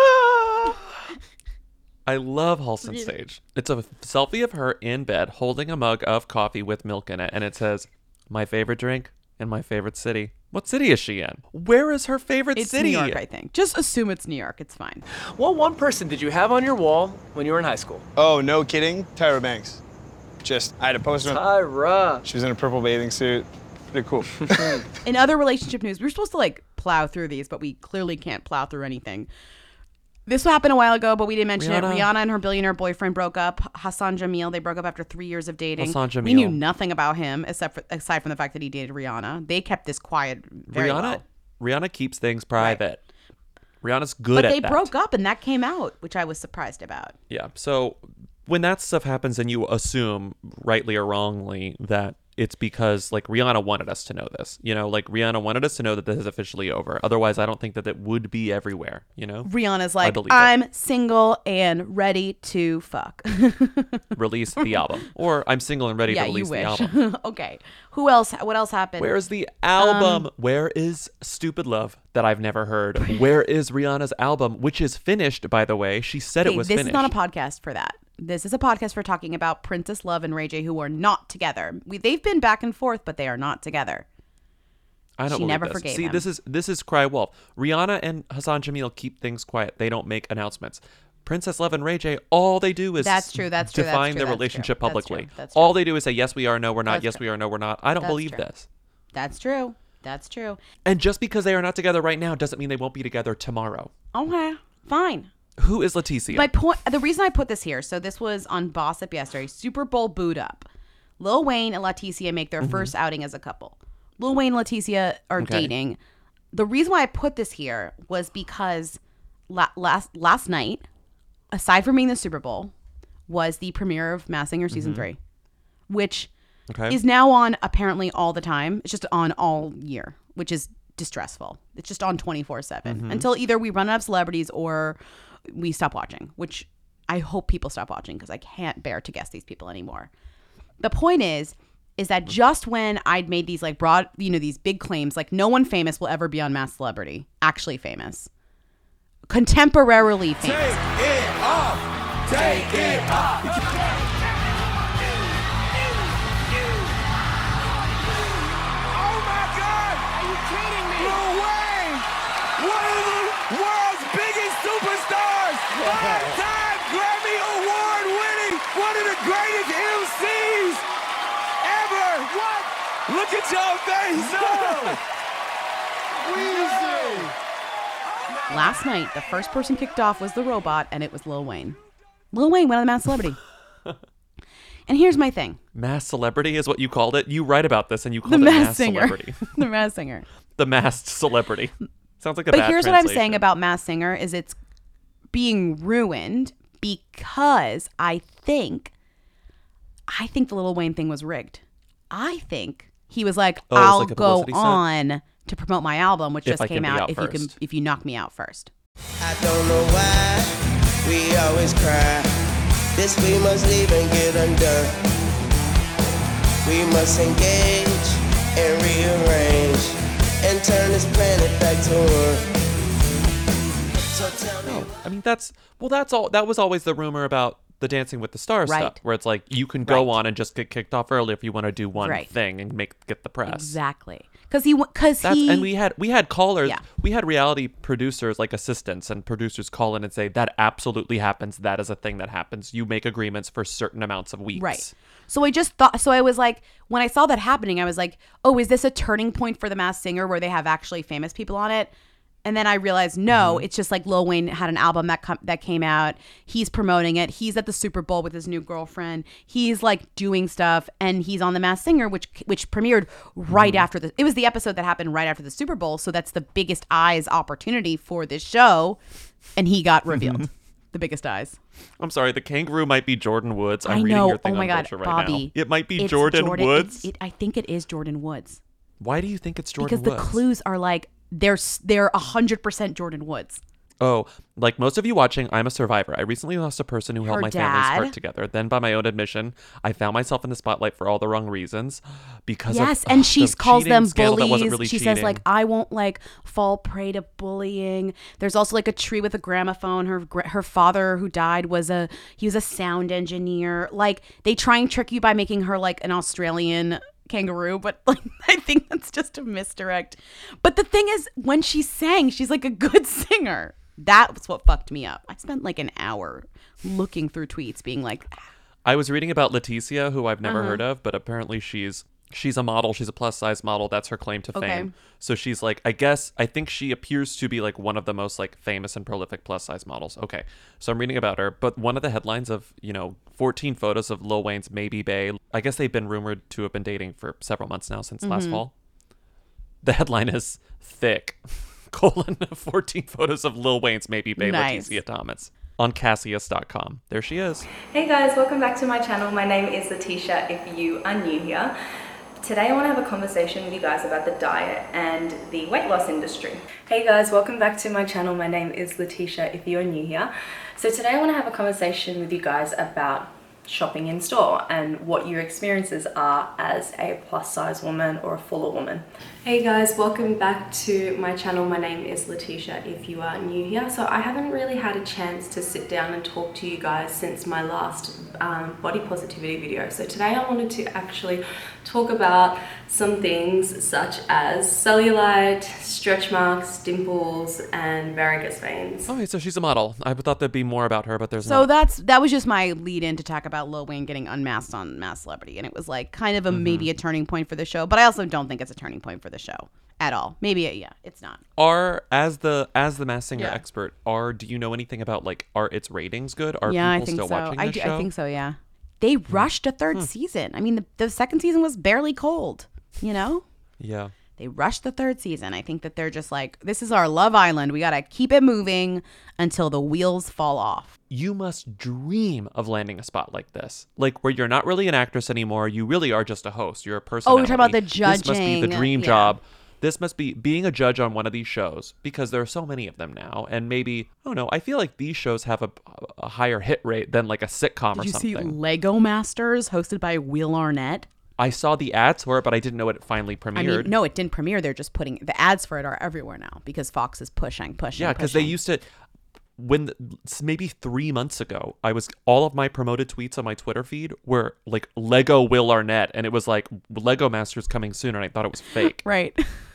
I love Halston Sage. It's a selfie of her in bed holding a mug of coffee with milk in it, and it says, my favorite drink in my favorite city. What city is she in? Where is her favorite It's city? New York, I think. Just assume it's New York. It's fine. What one person did you have on your wall when you were in high school? Oh, no kidding. Tyra Banks. I had a poster. Tyra. She was in a purple bathing suit. Pretty cool. In other relationship news, we're supposed to like plow through these, but we clearly can't plow through anything. This happened a while ago, but we didn't mention it. Rihanna and her billionaire boyfriend broke up. Hassan Jamil, they broke up after 3 years of dating. Hassan Jamil. We knew nothing about him aside from the fact that he dated Rihanna. They kept this quiet very well. Rihanna keeps things private. Right. Rihanna's good at that. But they broke up and that came out, which I was surprised about. Yeah. So when that stuff happens and you assume, rightly or wrongly, that it's because like Rihanna wanted us to know this. You know, like Rihanna wanted us to know that this is officially over. Otherwise, I don't think that it would be everywhere. You know, Rihanna's like, I'm single and ready to fuck. Release the album, or I'm single and ready to release the album. Okay, who else? What else happened? Where's the album? Where is Stupid Love that I've never heard? Where is Rihanna's album, which is finished, by the way? She said it was this finished. This is not a podcast for that. This is a podcast for talking about Princess Love and Ray J, who are not together. They've been back and forth, but they are not together. I don't She believe never this. forgave See, him. this is cry wolf. Rihanna and Hassan Jamil keep things quiet. They don't make announcements. Princess Love and Ray J, all they do is That's true. define their relationship publicly. That's true. All they do is say, yes, we are, no, we're not. That's Yes, true. we are, no, we're not. I don't That's believe true. this. That's true. That's true. And just because they are not together right now doesn't mean they won't be together tomorrow. Okay, fine. Who is Leticia? My point. The reason I put this here. So this was on Gossip yesterday. Super Bowl boot up. Lil Wayne and Leticia make their first outing as a couple. Lil Wayne and Leticia are dating. The reason why I put this here was because last night, aside from being the Super Bowl, was the premiere of Masked Singer season 3, which is now on apparently all the time. It's just on all year, which is distressful. It's just on 24/7 until either we run out of celebrities or we stop watching, which I hope people stop watching because I can't bear to guess these people anymore. The point is that just when I'd made these like broad, these big claims, like no one famous will ever be on Masked Celebrity, actually famous, contemporarily famous. Take it off. Take it off. Oh my God! Are you kidding me? Lil Wayne, one of the world's biggest superstars, 5-time Grammy Award winning, one of the greatest MCs ever. What? Look at your face. No. Weezy. Last night, the first person kicked off was the robot, and it was Lil Wayne. Lil Wayne went on the Masked Celebrity. And here's my thing. Masked Celebrity is what you called it? You write about this and you called The it Masked Masked Singer. Celebrity. The Masked Singer. The Masked Celebrity. Sounds like a But bad here's what I'm saying translation. about Masked Singer is it's being ruined because I think the Lil Wayne thing was rigged. I think he was like, Oh, it's I'll like a go publicity stunt? on to promote my album, which If just I can came be out out if you knock me out first. I don't know why we always cry. This we must leave and get undone. We must engage and rearrange and turn this planet back to one. So tell me. I mean, that's all. That was always the rumor about the Dancing with the Stars Right. stuff, where it's like you can go on and just get kicked off early if you want to do one Right. thing and get the press. Exactly. Because And we had callers, Yeah. we had reality producers like assistants and producers call in and say that absolutely happens. That is a thing that happens. You make agreements for certain amounts of weeks. Right. So I just thought, so I was like, when I saw that happening, I was like, oh, is this a turning point for The Masked Singer where they have actually famous people on it? And then I realized, no, it's just like Lil Wayne had an album that came out. He's promoting it. He's at the Super Bowl with his new girlfriend. He's like doing stuff, and he's on The Masked Singer, which premiered right after it was the episode that happened right after the Super Bowl. So that's the biggest eyes opportunity for this show, and he got revealed. The biggest eyes. I'm sorry, the kangaroo might be Jordan Woods. I'm I reading know. your thing Oh my on God, Vulture right Bobby. now. It might be It's Jordan Woods. I think it is Jordan Woods. Why do you think it's Jordan Because Woods? the clues are like they're 100% Jordan Woods. Oh, like most of you watching, I'm a survivor. I recently lost a person who held Her my family's dad. heart together. Then, by my own admission, I found myself in the spotlight for all the wrong reasons because Yes, of and she the calls cheating them scandal that bullies. wasn't really She cheating. says like, I won't like fall prey to bullying. There's also like a tree with a gramophone. Her father who died was a sound engineer. Like they try and trick you by making her like an Australian kangaroo, but like I think that's just a misdirect. But the thing is, when she sang, she's like a good singer. That's what fucked me up. I spent like an hour looking through tweets being like, I was reading about Leticia, who I've never Uh-huh. heard of, but apparently she's a model. She's a plus size model. That's her claim to Okay. fame. So she's like, I think she appears to be like one of the most like famous and prolific plus size models. Okay. So I'm reading about her, but one of the headlines of, 14 photos of Lil Wayne's Maybe Bae. I guess they've been rumored to have been dating for several months now since last Mhm. fall. The headline is thick. 14 photos of Lil Wayne's Maybe Bae, Nice. Leticia Thomas on Cassius.com. There she is. Hey guys, welcome back to my channel. My name is Leticia if you are new here. Today I want to have a conversation with you guys about the diet and the weight loss industry. Hey guys, welcome back to my channel. My name is Letitia if you're new here. So today I want to have a conversation with you guys about shopping in store and what your experiences are as a plus size woman or a fuller woman. Hey guys, welcome back to my channel. My name is Letitia if you are new here. So I haven't really had a chance to sit down and talk to you guys since my last body positivity video. So today I wanted to actually talk about some things such as cellulite, stretch marks, dimples, and varicose veins. Okay, so she's a model. I thought there'd be more about her, but there's So not. that was just my lead in to talk about Lil Wayne getting unmasked on Masked Celebrity, and it was like kind of a maybe a turning point for the show, but I also don't think it's a turning point for the show at all. Maybe it's not. As the Masked Singer Yeah. expert, do you know anything about are its ratings good? Are Yeah, I people think still so. watching this show? I think so. Yeah, they rushed a third season. I mean, the second season was barely cold. You know. Yeah. They rushed the third season. I think that they're just like, this is our Love Island. We got to keep it moving until the wheels fall off. You must dream of landing a spot like this. Where you're not really an actress anymore. You really are just a host. You're a personality. Oh, you're talking about the This must be the judging. dream Yeah. job. This must be being a judge on one of these shows because there are so many of them now. And maybe, I don't know, I feel like these shows have a higher hit rate than like a sitcom or Did you something. see Lego Masters hosted by Will Arnett? I saw the ads for it, but I didn't know it finally premiered. I mean, no, it didn't premiere. They're just putting the ads for it are everywhere now because Fox is pushing. Yeah, because they used to, maybe 3 months ago, all of my promoted tweets on my Twitter feed were like Lego Will Arnett, and it was like Lego Masters coming soon, and I thought it was fake. Right.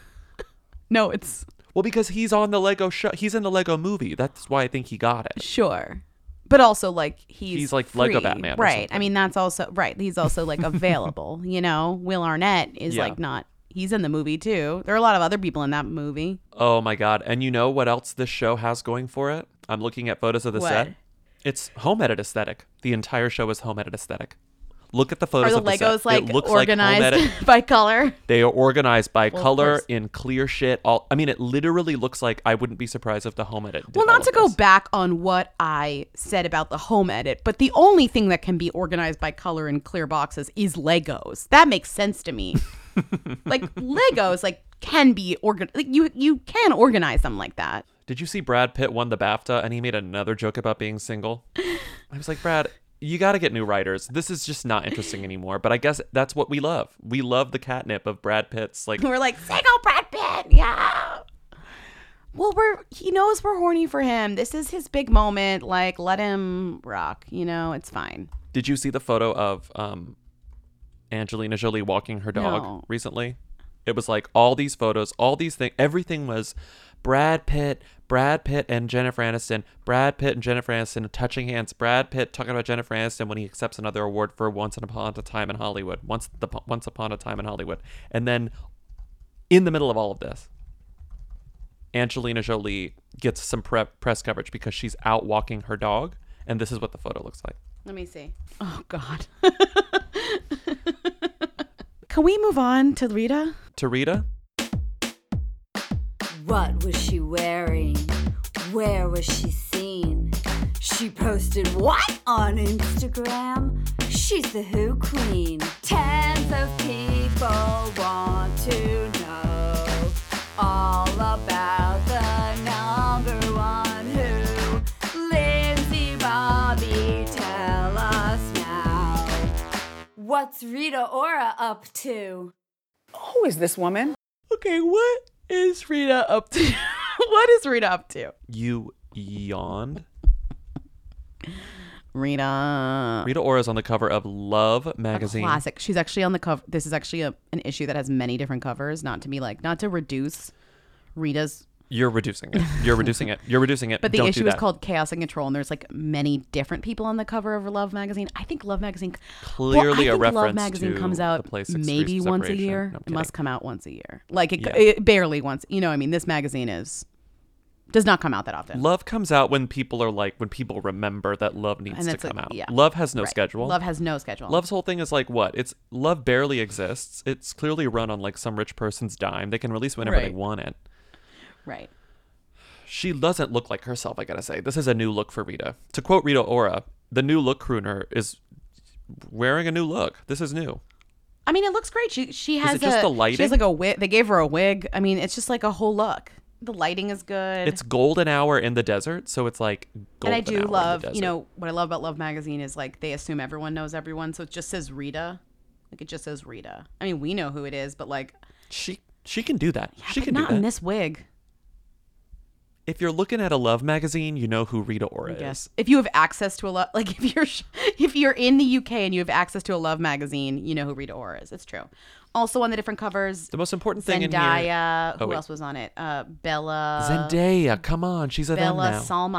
No, it's well because he's on the Lego show. He's in the Lego movie. That's why I think he got it. Sure. But also, like, he's like free. Lego Batman or right? something. I mean, that's also right. He's also like available. You know, Will Arnett is Yeah. like not. He's in the movie too. There are a lot of other people in that movie. Oh my god! And you know what else this show has going for it? I'm looking at photos of the What? set. It's home edit aesthetic. The entire show is home edit aesthetic. Look at the photos Are of the the set. Legos like It looks like home organized edit. by color? They are organized by Well, of color course. in clear shit. I mean, it literally looks like I wouldn't be surprised if the home edit did Well, all not to of go this. back on what I said about the home edit, but the only thing that can be organized by color in clear boxes is Legos. That makes sense to me. Like Legos, like can be like you can organize them like that. Did you see Brad Pitt won the BAFTA and he made another joke about being single? I was like, Brad, you got to get new writers. This is just not interesting anymore. But I guess that's what we love. We love the catnip of Brad Pitt's like. We're like single Brad Pitt, yeah. Well, he knows we're horny for him. This is his big moment. Like, let him rock. You know, it's fine. Did you see the photo of Angelina Jolie walking her dog No. recently? It was like all these photos, all these things, everything was Brad Pitt and Jennifer Aniston, Brad Pitt and Jennifer Aniston touching hands, Brad Pitt talking about Jennifer Aniston when he accepts another award for Once Upon a Time in Hollywood, Once Upon a Time in Hollywood. And then in the middle of all of this, Angelina Jolie gets some press coverage because she's out walking her dog, and this is what the photo looks like. Let me see. Oh, God. Can we move on to Rita? To Rita? What was she wearing? Where was she seen? She posted what on Instagram? She's the Who Queen. Tens of people want to know all about the number one Who. Lindsay Bobby, tell us now. What's Rita Ora up to? Who is this woman? Okay, what is Rita up to? What is Rita up to? You yawned. Rita Ora's on the cover of Love magazine. Classic. She's actually on the cover. This is actually an issue that has many different covers. Not to reduce Rita's. You're reducing it. You're reducing it. You're reducing it. But the Don't issue do is that. called Chaos and Control, and there's like many different people on the cover of Love magazine. I think Love magazine Clearly I a think reference Love magazine to comes out the Place 6 maybe Degrees of once a Separation. year. No, I'm It must kidding. come out once a year. Like Yeah. it barely once. You know, I mean, this magazine does not come out that often. Love comes out when people remember that Love needs And to that's come like- out. yeah. Love has no Right. schedule. Love has no schedule. Love's whole thing is like what? It's Love barely exists. It's clearly run on like some rich person's dime. They can release whenever they Right. want it. Right. She doesn't look like herself, I gotta say. This is a new look for Rita. To quote Rita Ora, the new look crooner is wearing a new look. This is new. I mean, it looks great. She has it just the lighting? She has like a wig. They gave her a wig. I mean, it's just like a whole look. The lighting is good. It's golden hour in the desert, so it's like golden And I do hour love, in the you desert. know, what I love about Love Magazine is like they assume everyone knows everyone, so it just says Rita. Like it just says Rita. I mean, we know who it is, but like She can do that. yeah, She but can not do in that. this wig. If you're looking at a Love Magazine, you know who Rita Ora Yes. is. If you have access to a love, like if you're in the UK and you have access to a Love Magazine, you know who Rita Ora is. It's true. Also on the different covers, The most important thing in Zendaya. here. Who wait. else was on it? Bella. Zendaya, come on, she's a them Bella, now. Salma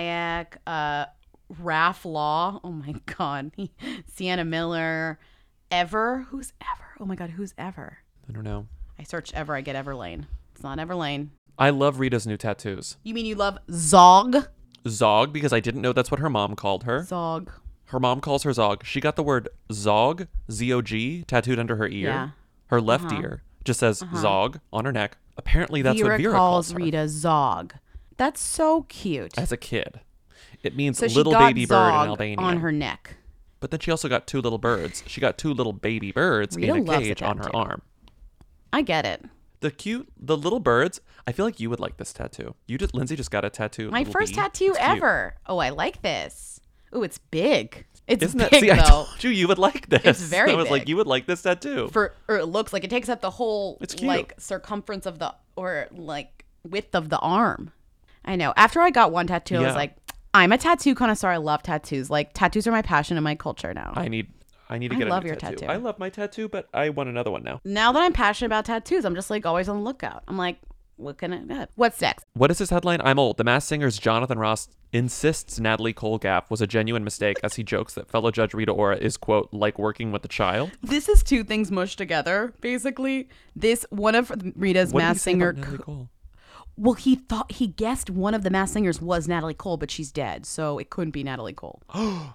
Hayek, Raph Law. Oh my God. Sienna Miller. Ever. Who's Ever? Oh my God. Who's Ever? I don't know. I search Ever. I get Everlane. It's not Everlane. I love Rita's new tattoos. You mean you love Zog? Zog, because I didn't know that's what her mom called her. Zog. Her mom calls her Zog. She got the word Zog, Z-O-G, tattooed under her ear. Yeah. Her left ear just says Zog on her neck. Apparently that's what Vera calls her. Rita Zog. That's so cute. As a kid. It means So she little got baby bird in Zog Albania. on her neck. But then she also got two little birds. She got two little baby birds Rita in a loves a cage on her tattoo. arm. I get it. The little birds. I feel like you would like this tattoo. Lindsay just got a tattoo. My little first bee. tattoo It's cute. ever. Oh, I like this. Oh, it's big. It's Isn't that? big See, I though. told you would like this. It's very I was like, big. you would like this tattoo. Or it looks like it takes up the whole It's cute. like circumference of the or like width of the arm. I know. After I got one tattoo, I was Yeah. like, I'm a tattoo connoisseur. I love tattoos. Like tattoos are my passion and my culture now. I need to I get love a new your tattoo. tattoo. I love my tattoo, but I want another one now. Now that I'm passionate about tattoos, I'm just like always on the lookout. I'm like, what can I get? What's next? What is this headline? I'm old. The Masked Singer's Jonathan Ross insists Natalie Cole gaffe was a genuine mistake as he jokes that fellow judge Rita Ora is, quote, like working with a child. This is two things mushed together, basically. This one of Rita's What did he Masked say Singer. about Natalie Cole? Well, he guessed one of the Masked Singers was Natalie Cole, but she's dead, so it couldn't be Natalie Cole. Oh.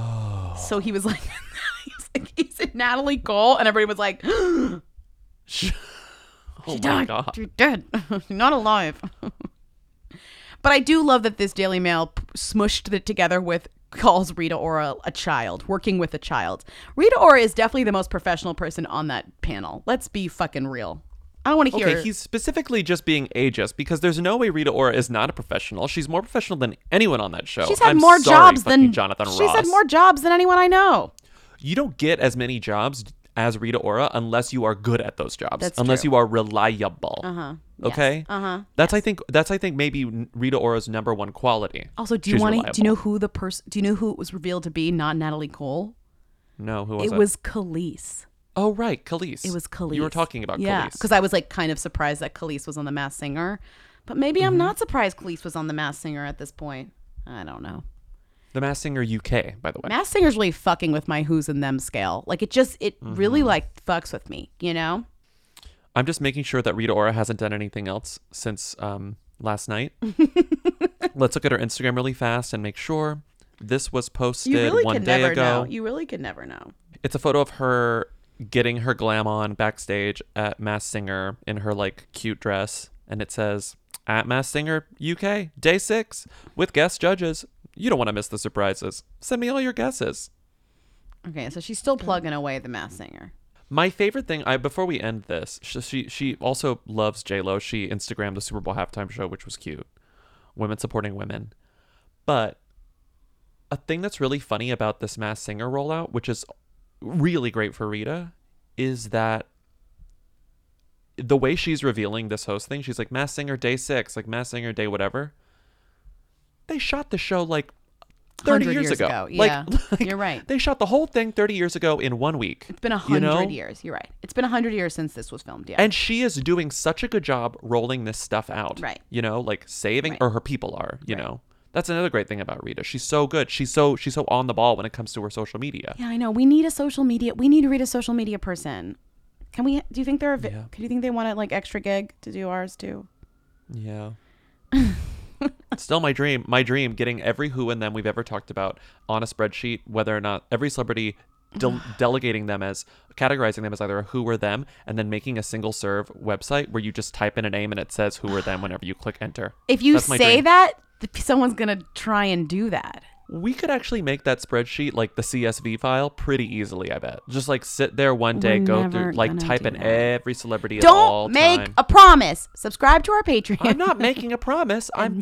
So he was like, is it Natalie Cole? And everybody was like, Oh she my died. God. She's dead. Not alive. But I do love that this Daily Mail smushed it together with calls Rita Ora a child, working with a child. Rita Ora is definitely the most professional person on that panel. Let's be fucking real. I don't want to hear. Okay, he's specifically just being ageist because there's no way Rita Ora is not a professional. She's more professional than anyone on that show. She's had I'm more sorry, jobs fucking than Jonathan Ross. She's had more jobs than anyone I know. You don't get as many jobs as Rita Ora unless you are good at those jobs. That's unless true. you are reliable. Uh-huh. Okay? Yes. Uh-huh. That's I think maybe Rita Ora's number one quality. Also, do She's you know reliable. who the person? Do you know who it was revealed to be? Not Natalie Cole. No, who was it? It was Khalees. Oh right, Khalees. It was Khalees. You were talking about yeah, Khalees. because I was like kind of surprised that Khalees was on The Masked Singer, but maybe I'm not surprised Khalees was on The Masked Singer at this point. I don't know. The Masked Singer UK, by the way. Masked Singer's really fucking with my who's and them scale. Like it really like fucks with me, you know? I'm just making sure that Rita Ora hasn't done anything else since last night. Let's look at her Instagram really fast and make sure. This was posted You really one could day never ago. know. You really could never know. It's a photo of her getting her glam on backstage at Masked Singer in her like cute dress, and it says at Masked Singer UK day 6 with guest judges. You don't want to miss the surprises. Send me all your guesses. Okay, so she's still plugging away The Masked Singer. My favorite thing, before we end this, she also loves J-Lo. She Instagrammed the Super Bowl halftime show, which was cute. Women supporting women. But a thing that's really funny about this Masked Singer rollout, which is really great for Rita, is that the way she's revealing this host thing, she's like, Masked Singer day 6, like Masked Singer day whatever. They shot the show like 30 years ago. Yeah, Like, you're right. They shot the whole thing 30 years ago in 1 week. It's been 100 years. You're right. It's been 100 years since this was filmed. Yeah. And she is doing such a good job rolling this stuff out. Right. You know, like saving, Right. or her people are, you know. That's another great thing about Rita. She's so good. She's so on the ball when it comes to her social media. Yeah, I know. We need a social media. We need to read a social media person. Can we? Do you think they're? Yeah. Do you think they want a like extra gig to do ours too? Yeah. Still my dream, getting every who and them we've ever talked about on a spreadsheet, whether or not every celebrity delegating them as, categorizing them as either a who or them, and then making a single serve website where you just type in a name and it says who or them whenever you click enter. If you That's my say dream. that, someone's going to try and do that. We could actually make that spreadsheet, like the CSV file, pretty easily, I bet. Just like sit there one day, go through, like type in every celebrity of all Don't make time. a promise. Subscribe to our Patreon. I'm not making a promise. I'm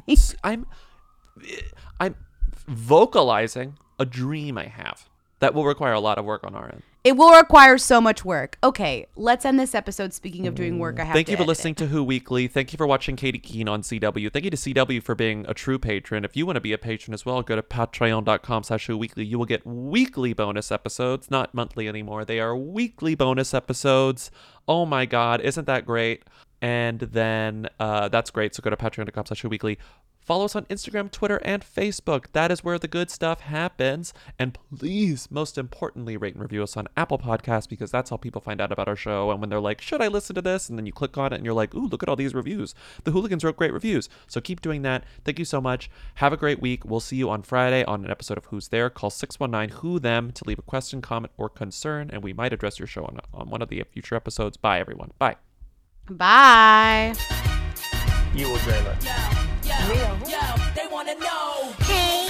vocalizing a dream I have that will require a lot of work on our end. It will require so much work. Okay, let's end this episode. Speaking of doing work, I have Thank to you for edit listening it. to Who Weekly. Thank you for watching Katie Keene on CW. Thank you to CW for being a true patron. If you want to be a patron as well, go to patreon.com/whoweekly. You will get weekly bonus episodes, not monthly anymore. They are weekly bonus episodes. Oh my God, isn't that great? And then that's great. So go to patreon.com/whoweekly. Follow us on Instagram, Twitter, and Facebook. That is where the good stuff happens. And please, most importantly, rate and review us on Apple Podcasts, because that's how people find out about our show. And when they're like, should I listen to this? And then you click on it and you're like, ooh, look at all these reviews. The Hooligans wrote great reviews. So keep doing that. Thank you so much. Have a great week. We'll see you on Friday on an episode of Who's There. Call 619-WHO-THEM to leave a question, comment, or concern, and we might address your show on one of the future episodes. Bye, everyone. Bye. Bye. You will dream it. They wanna know. Hey.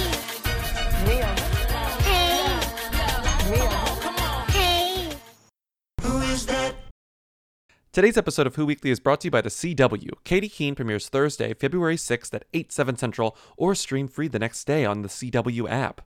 Hey. Hey. Who is that? Today's episode of Who Weekly is brought to you by the CW. Katie Keene premieres Thursday, February 6th at 8/7 Central, or stream free the next day on the CW app.